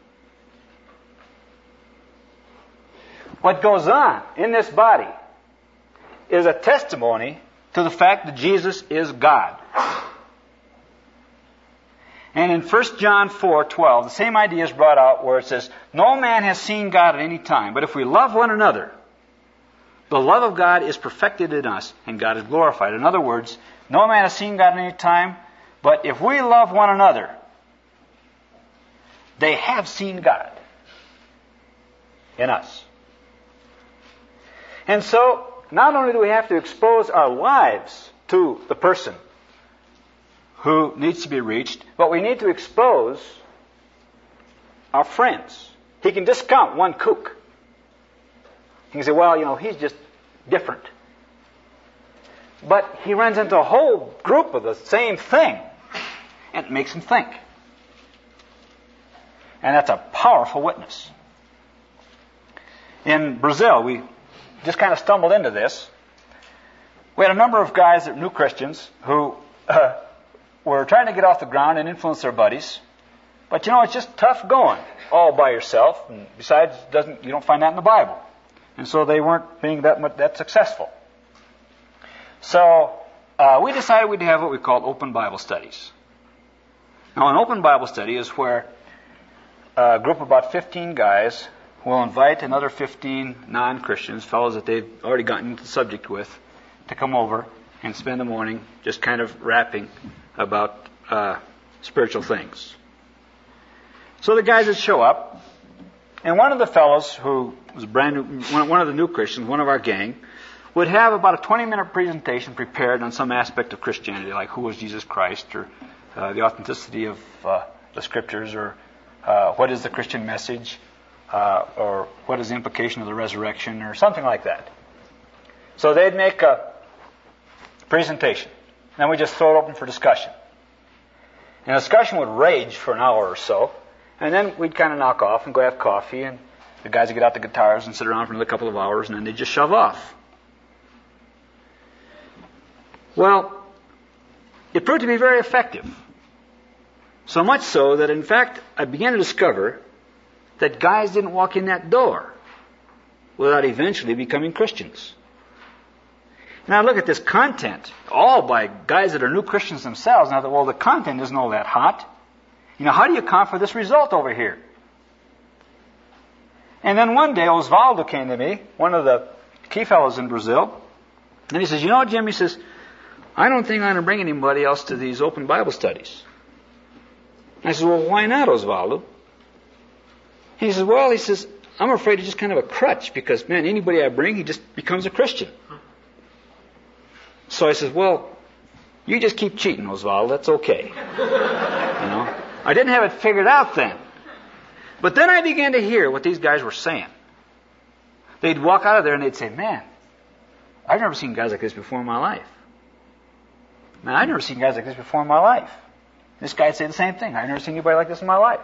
What goes on in this body is a testimony to the fact that Jesus is God. And in First John four twelve, the same idea is brought out where it says, no man has seen God at any time, but if we love one another, the love of God is perfected in us, and God is glorified. In other words, no man has seen God at any time, but if we love one another, they have seen God in us. And so, not only do we have to expose our lives to the person who needs to be reached, but we need to expose our friends. He can discount one kook. He can say, well, you know, he's just different. But he runs into a whole group of the same thing, and it makes him think. And that's a powerful witness. In Brazil, we just kind of stumbled into this. We had a number of guys that knew Christians who uh, were trying to get off the ground and influence their buddies. But you know, it's just tough going all by yourself. And besides, it doesn't you don't find that in the Bible. And so they weren't being that much, that successful. So uh, we decided we'd have what we called open Bible studies. Now, an open Bible study is where a group of about fifteen guys will invite another fifteen non-Christians, fellows that they've already gotten into the subject with, to come over and spend the morning just kind of rapping about uh, spiritual things. So the guys would show up, and one of the fellows who was a brand new, one, one of the new Christians, one of our gang, would have about a twenty-minute presentation prepared on some aspect of Christianity, like who was Jesus Christ, or uh, the authenticity of uh, the Scriptures, or uh, what is the Christian message, uh, or what is the implication of the resurrection, or something like that. So they'd make a presentation. Then we just throw it open for discussion. And the discussion would rage for an hour or so, and then we'd kind of knock off and go have coffee, and the guys would get out the guitars and sit around for another couple of hours, and then they'd just shove off. Well, it proved to be very effective. So much so that, in fact, I began to discover that guys didn't walk in that door without eventually becoming Christians. Now look at this content, all by guys that are new Christians themselves. Now, well, the content isn't all that hot. You know, how do you account for this result over here? And then one day, Osvaldo came to me, one of the key fellows in Brazil, and he says, you know, Jim, he says, I don't think I'm going to bring anybody else to these open Bible studies. I said, well, why not, Osvaldo? He says, well, he says, I'm afraid it's just kind of a crutch because, man, anybody I bring, he just becomes a Christian. So I said, well, you just keep cheating, Osvaldo. That's okay. You know, I didn't have it figured out then. But then I began to hear what these guys were saying. They'd walk out of there and they'd say, man, I've never seen guys like this before in my life. Man, I've never seen guys like this before in my life. This guy'd say the same thing. I've never seen anybody like this in my life.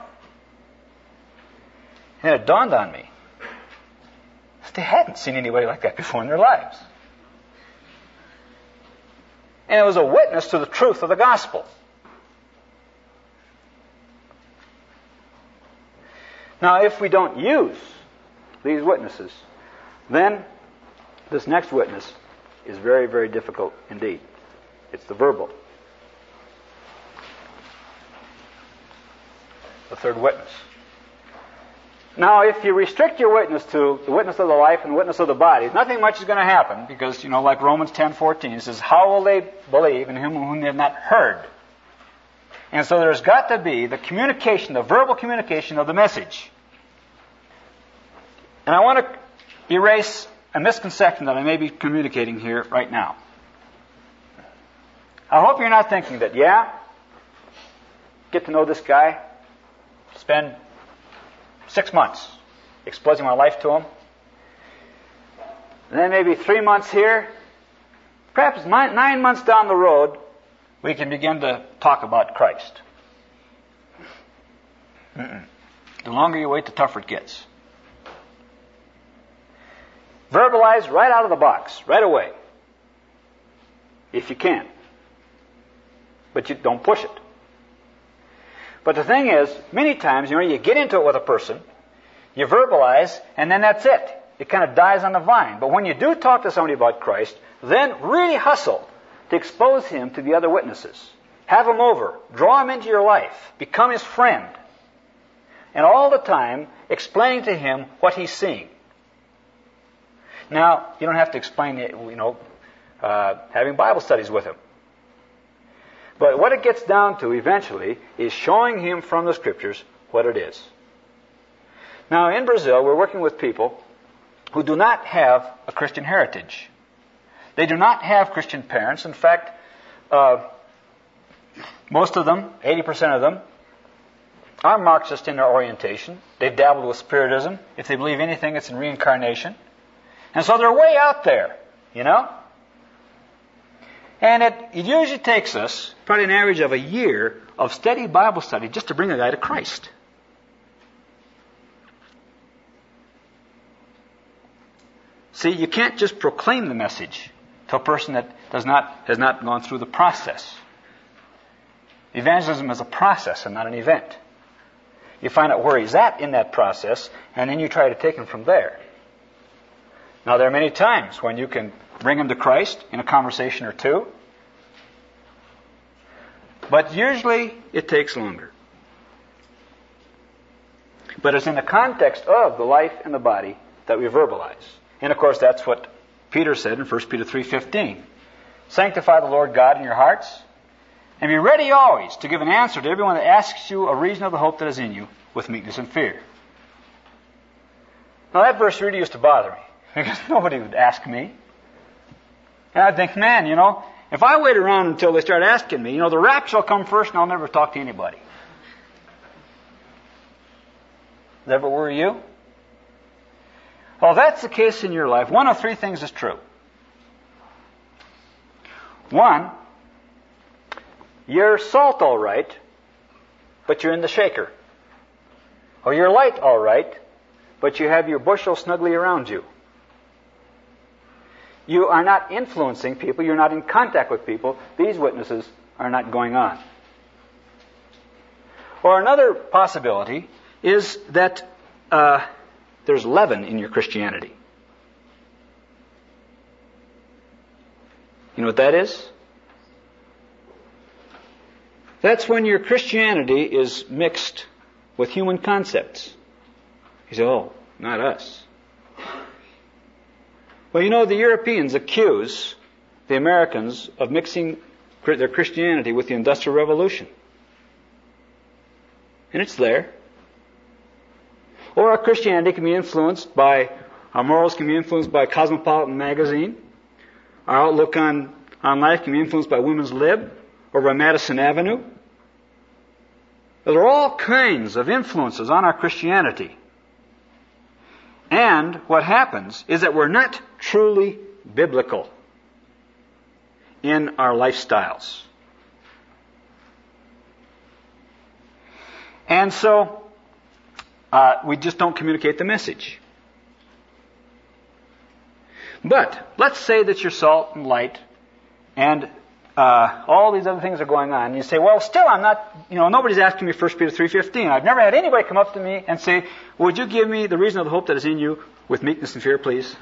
And it dawned on me that they hadn't seen anybody like that before in their lives. And it was a witness to the truth of the gospel. Now, if we don't use these witnesses, then this next witness is very, very difficult indeed. It's the verbal. The third witness. Now, if you restrict your witness to the witness of the life and the witness of the body, nothing much is going to happen because, you know, like Romans ten fourteen, it says, how will they believe in him whom they have not heard? And so there's got to be the communication, the verbal communication of the message. And I want to erase a misconception that I may be communicating here right now. I hope you're not thinking that, yeah, get to know this guy, spend six months exposing my life to him, and then maybe three months here, perhaps nine, nine months down the road, we can begin to talk about Christ. Mm-mm. The longer you wait, the tougher it gets. Verbalize right out of the box, right away, if you can. But you don't push it. But the thing is, many times, you know, you get into it with a person, you verbalize, and then that's it. It kind of dies on the vine. But when you do talk to somebody about Christ, then really hustle to expose him to the other witnesses. Have him over. Draw him into your life. Become his friend. And all the time, explaining to him what he's seeing. Now, you don't have to explain it, you know, uh, having Bible studies with him. But what it gets down to eventually is showing him from the Scriptures what it is. Now, in Brazil, we're working with people who do not have a Christian heritage. They do not have Christian parents. In fact, uh, most of them, eighty percent of them, are Marxist in their orientation. They've dabbled with Spiritism. If they believe anything, it's in reincarnation. And so they're way out there, you know? And it, it usually takes us probably an average of a year of steady Bible study just to bring a guy to Christ. See, you can't just proclaim the message to a person that does not has not gone through the process. Evangelism is a process and not an event. You find out where he's at in that process, and then you try to take him from there. Now, there are many times when you can bring him to Christ in a conversation or two, but usually it takes longer. But it's in the context of the life and the body that we verbalize. And of course, that's what Peter said in First Peter three fifteen. Sanctify the Lord God in your hearts, and be ready always to give an answer to everyone that asks you a reason of the hope that is in you with meekness and fear. Now, that verse really used to bother me, because nobody would ask me. And I'd think, man, you know, if I wait around until they start asking me, you know, the rapture will come first and I'll never talk to anybody. Does that ever worry you? Well, if that's the case in your life, one of three things is true. One, you're salt all right, but you're in the shaker. Or you're light all right, but you have your bushel snugly around you. You are not influencing people. You're not in contact with people. These witnesses are not going on. Or another possibility is that uh, there's leaven in your Christianity. You know what that is? That's when your Christianity is mixed with human concepts. You say, oh, not us. Well, you know, the Europeans accuse the Americans of mixing their Christianity with the Industrial Revolution. And it's there. Or our Christianity can be influenced by, our morals can be influenced by Cosmopolitan magazine. Our outlook on, on life can be influenced by Women's Lib or by Madison Avenue. There are all kinds of influences on our Christianity. And what happens is that we're not truly biblical in our lifestyles. And so, uh, we just don't communicate the message. But, let's say that you're salt and light, and uh, all these other things are going on. And you say, well, still I'm not, you know, nobody's asking me First Peter three fifteen. I've never had anybody come up to me and say, would you give me the reason of the hope that is in you with meekness and fear, please?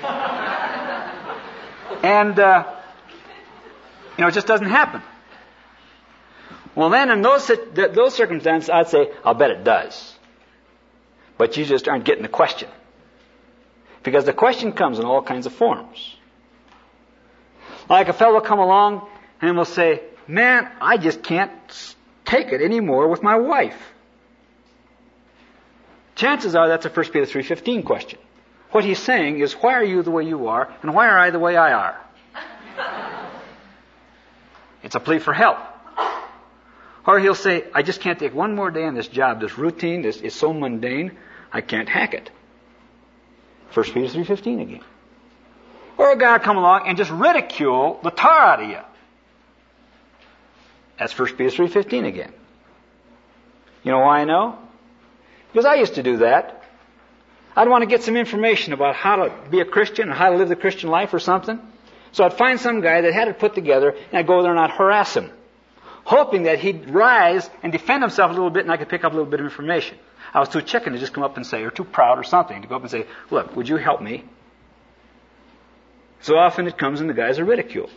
And, uh, you know, it just doesn't happen. Well, then in those those circumstances, I'd say, I'll bet it does. But you just aren't getting the question. Because the question comes in all kinds of forms. Like a fellow will come along and will say, man, I just can't take it anymore with my wife. Chances are that's a First Peter three fifteen question. What he's saying is, why are you the way you are, and why are I the way I are? It's a plea for help. Or he'll say, I just can't take one more day on this job. This routine this is so mundane, I can't hack it. First Peter three fifteen again. Or a guy will come along and just ridicule the tar out of you. That's First Peter three fifteen again. You know why I know? Because I used to do that. I'd want to get some information about how to be a Christian or how to live the Christian life or something. So I'd find some guy that had it put together, and I'd go there and I'd harass him, hoping that he'd rise and defend himself a little bit and I could pick up a little bit of information. I was too chicken to just come up and say, or too proud or something, to go up and say, look, would you help me? So often it comes in the guise of ridicule.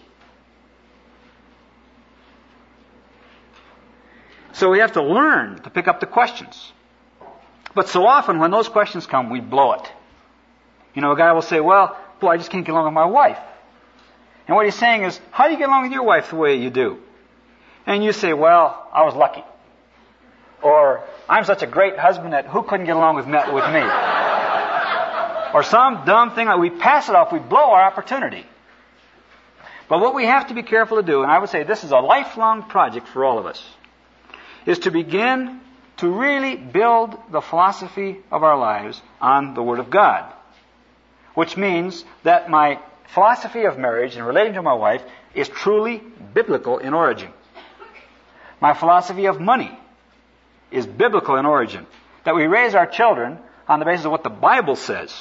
So we have to learn to pick up the questions. But so often when those questions come, we blow it. You know, a guy will say, well, boy, I just can't get along with my wife. And what he's saying is, how do you get along with your wife the way you do? And you say, well, I was lucky. Or, I'm such a great husband that who couldn't get along with me? With me? Or some dumb thing like we pass it off, we blow our opportunity. But what we have to be careful to do, and I would say this is a lifelong project for all of us, is to begin to really build the philosophy of our lives on the Word of God. Which means that my philosophy of marriage and relating to my wife is truly biblical in origin. My philosophy of money is biblical in origin. That we raise our children on the basis of what the Bible says.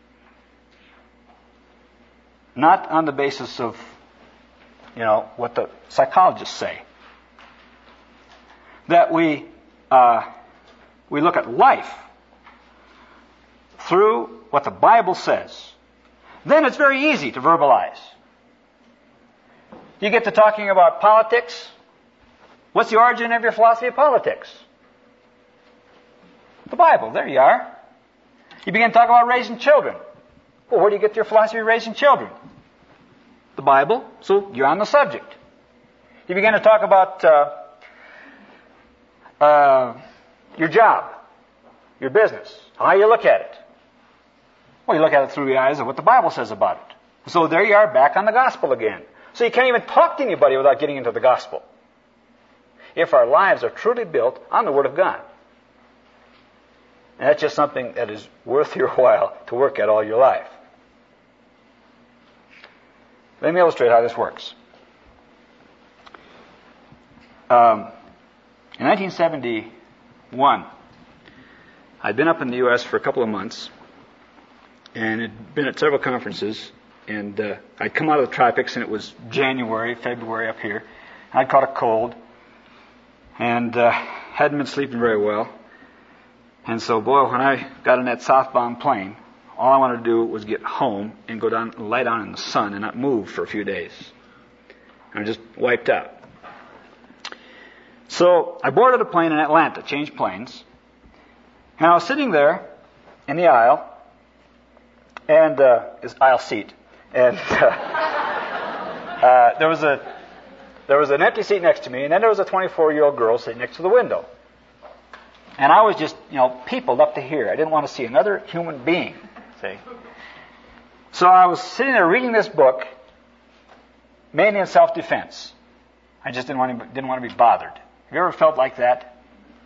Not on the basis of, you know, what the psychologists say. That we uh, we look at life through what the Bible says. Then it's very easy to verbalize. You get to talking about politics. What's the origin of your philosophy of politics? The Bible. There you are. You begin to talk about raising children. Well, where do you get your philosophy of raising children? The Bible. So you're on the subject. You begin to talk about uh, uh, your job, your business, how you look at it. Well, you look at it through the eyes of what the Bible says about it. So there you are, back on the gospel again. So you can't even talk to anybody without getting into the gospel. If our lives are truly built on the Word of God. And that's just something that is worth your while to work at all your life. Let me illustrate how this works. Um, in nineteen seventy-one, I'd been up in the U S for a couple of months, and had been at several conferences, and uh, I'd come out of the tropics, and it was January, February up here, and I'd caught a cold, and uh, hadn't been sleeping very well. And so, boy, when I got in that southbound plane, all I wanted to do was get home and go down and lie down in the sun and not move for a few days. I'm just wiped out. So I boarded a plane in Atlanta, changed planes, and I was sitting there in the aisle, and uh, this aisle seat, and uh, uh, there was a there was an empty seat next to me, and then there was a twenty-four-year-old girl sitting next to the window. And I was just, you know, peopled up to here. I didn't want to see another human being, see. So I was sitting there reading this book, mainly in self-defense. I just didn't want to, didn't want to be bothered. Have you ever felt like that?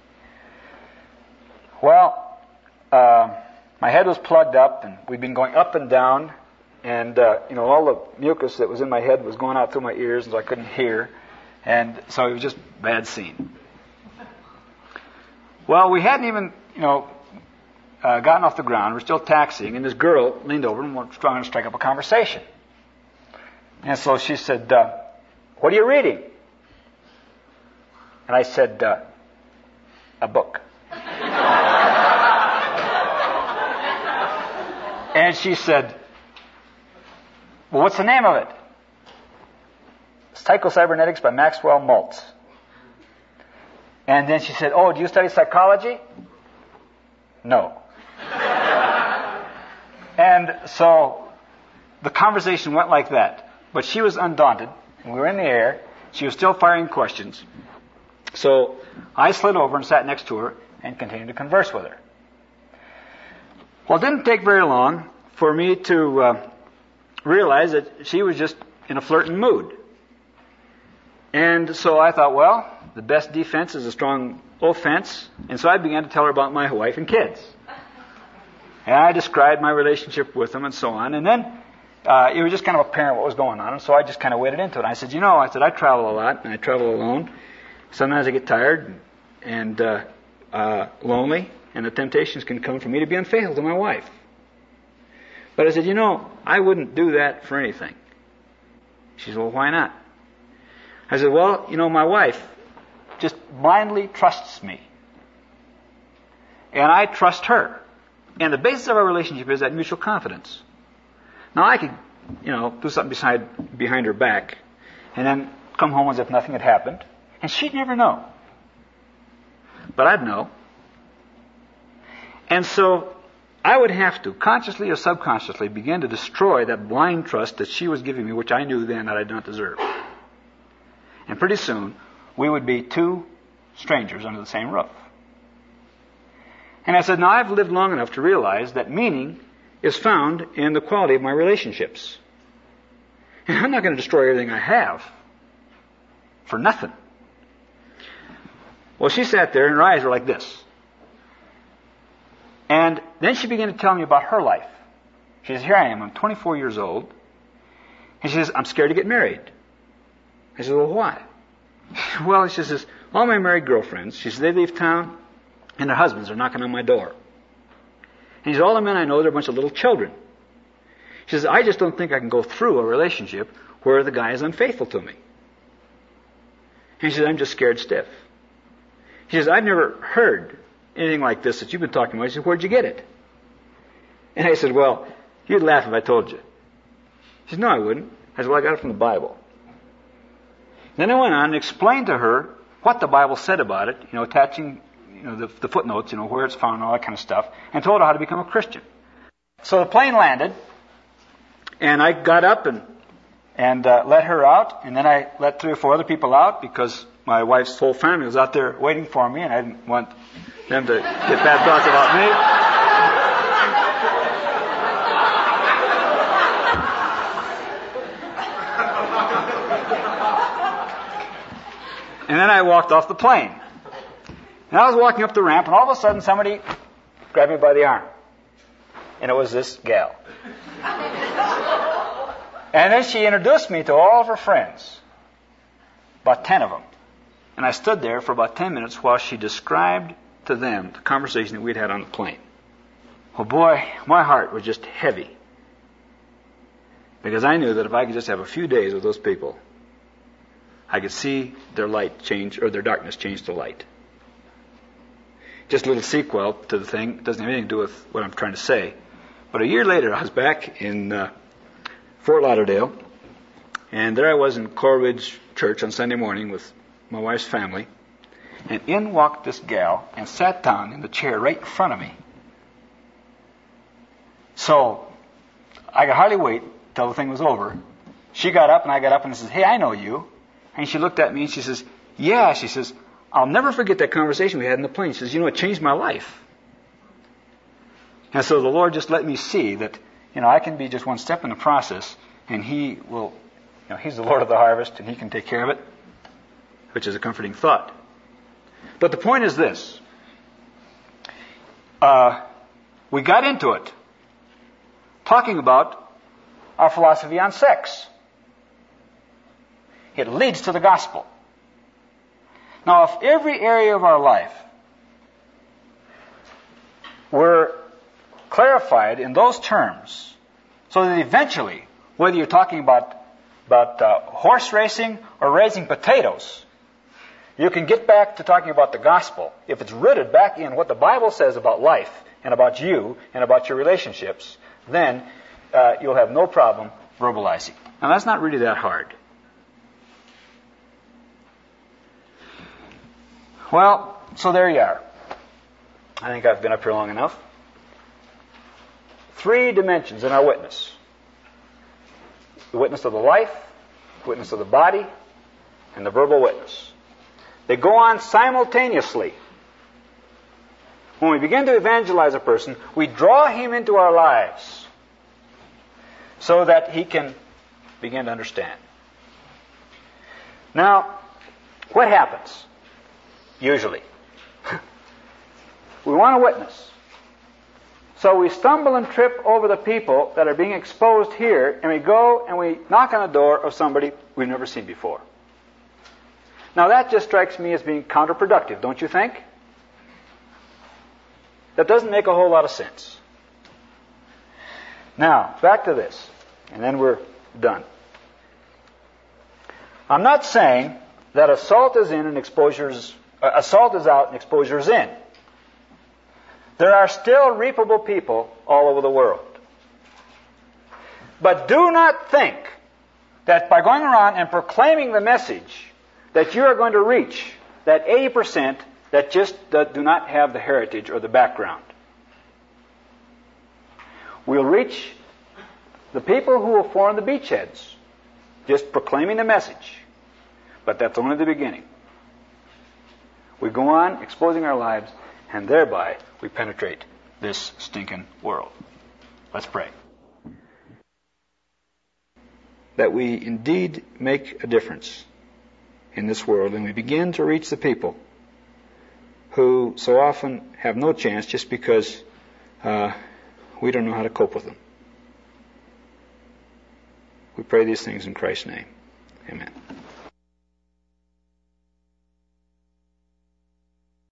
Well, uh, my head was plugged up, and we'd been going up and down, and, uh, you know, all the mucus that was in my head was going out through my ears, and so I couldn't hear. And so it was just a bad scene. Well, we hadn't even, you know, uh, gotten off the ground. We're still taxiing, and this girl leaned over and was trying to strike up a conversation. And so she said, uh, "What are you reading?" And I said, uh, "A book." And she said, "Well, what's the name of it?" "Psychocybernetics" by Maxwell Maltz. And then she said, "Oh, do you study psychology?" "No." And so the conversation went like that. But she was undaunted. We were in the air. She was still firing questions. So I slid over and sat next to her and continued to converse with her. Well, it didn't take very long for me to uh, realize that she was just in a flirting mood. And so I thought, well, the best defense is a strong offense. And so I began to tell her about my wife and kids. And I described my relationship with them and so on. And then uh, it was just kind of apparent what was going on. And so I just kind of waded into it. I said, you know, I said, I travel a lot, and I travel alone. Sometimes I get tired and uh, uh, lonely, and the temptations can come for me to be unfaithful to my wife. But I said, you know, I wouldn't do that for anything. She said, well, why not? I said, well, you know, my wife just blindly trusts me. And I trust her. And the basis of our relationship is that mutual confidence. Now, I could, you know, do something beside, behind her back and then come home as if nothing had happened. And she'd never know. But I'd know. And so I would have to, consciously or subconsciously, begin to destroy that blind trust that she was giving me, which I knew then that I did not deserve. And pretty soon, we would be two strangers under the same roof. And I said, now I've lived long enough to realize that meaning is found in the quality of my relationships. And I'm not going to destroy everything I have for nothing. Well, she sat there and her eyes were like this. And then she began to tell me about her life. She says, here I am, I'm twenty-four years old. And she says, I'm scared to get married. I said, well, why? Well, she says, all my married girlfriends, she says, they leave town and their husbands are knocking on my door. And she says, all the men I know, they're a bunch of little children. She says, I just don't think I can go through a relationship where the guy is unfaithful to me. And she says, I'm just scared stiff. She says, I've never heard anything like this that you've been talking about. She said, where'd you get it? And I said, well, you'd laugh if I told you. She said, no, I wouldn't. I said, well, I got it from the Bible. Then I went on and explained to her what the Bible said about it, you know, attaching, you know, the, the footnotes, you know, where it's found and all that kind of stuff, and told her how to become a Christian. So the plane landed, and I got up and and uh, let her out, and then I let three or four other people out because my wife's whole family was out there waiting for me, and I didn't want them to get bad thoughts about me. And then I walked off the plane. And I was walking up the ramp, and all of a sudden somebody grabbed me by the arm. And it was this gal. And then she introduced me to all of her friends. About ten of them. And I stood there for about ten minutes while she described to them the conversation that we'd had on the plane. Well, boy, my heart was just heavy. Because I knew that if I could just have a few days with those people, I could see their light change, or their darkness change to light. Just a little sequel to the thing. It doesn't have anything to do with what I'm trying to say. But a year later, I was back in uh, Fort Lauderdale, and there I was in Coral Ridge Church on Sunday morning with my wife's family, and in walked this gal and sat down in the chair right in front of me. So I could hardly wait till the thing was over. She got up, and I got up and said, hey, I know you. And she looked at me and she says, yeah, she says, I'll never forget that conversation we had in the plane. She says, you know, it changed my life. And so the Lord just let me see that, you know, I can be just one step in the process, and He will, you know, He's the Lord of the harvest, and He can take care of it, which is a comforting thought. But the point is this. Uh, we got into it talking about our philosophy on sex. It leads to the gospel. Now, if every area of our life were clarified in those terms, so that eventually, whether you're talking about about uh, horse racing or raising potatoes, you can get back to talking about the gospel if it's rooted back in what the Bible says about life and about you and about your relationships. Then uh, you'll have no problem verbalizing. Now that's not really that hard. Well, so there you are. I think I've been up here long enough. Three dimensions in our witness. The witness of the life, the witness of the body, and the verbal witness. They go on simultaneously. When we begin to evangelize a person, we draw him into our lives so that he can begin to understand. Now, what happens? Usually. We want to witness. So we stumble and trip over the people that are being exposed here, and we go and we knock on the door of somebody we've never seen before. Now that just strikes me as being counterproductive, don't you think? That doesn't make a whole lot of sense. Now, back to this, and then we're done. I'm not saying that assault is in and exposure's uh, assault is out and exposure is in. There are still reapable people all over the world. But do not think that by going around and proclaiming the message that you are going to reach that eighty percent that just do not have the heritage or the background. We'll reach the people who will form the beachheads, just proclaiming the message. But that's only the beginning. We go on exposing our lives, and thereby we penetrate this stinking world. Let's pray. That we indeed make a difference in this world, and we begin to reach the people who so often have no chance just because uh, we don't know how to cope with them. We pray these things in Christ's name. Amen.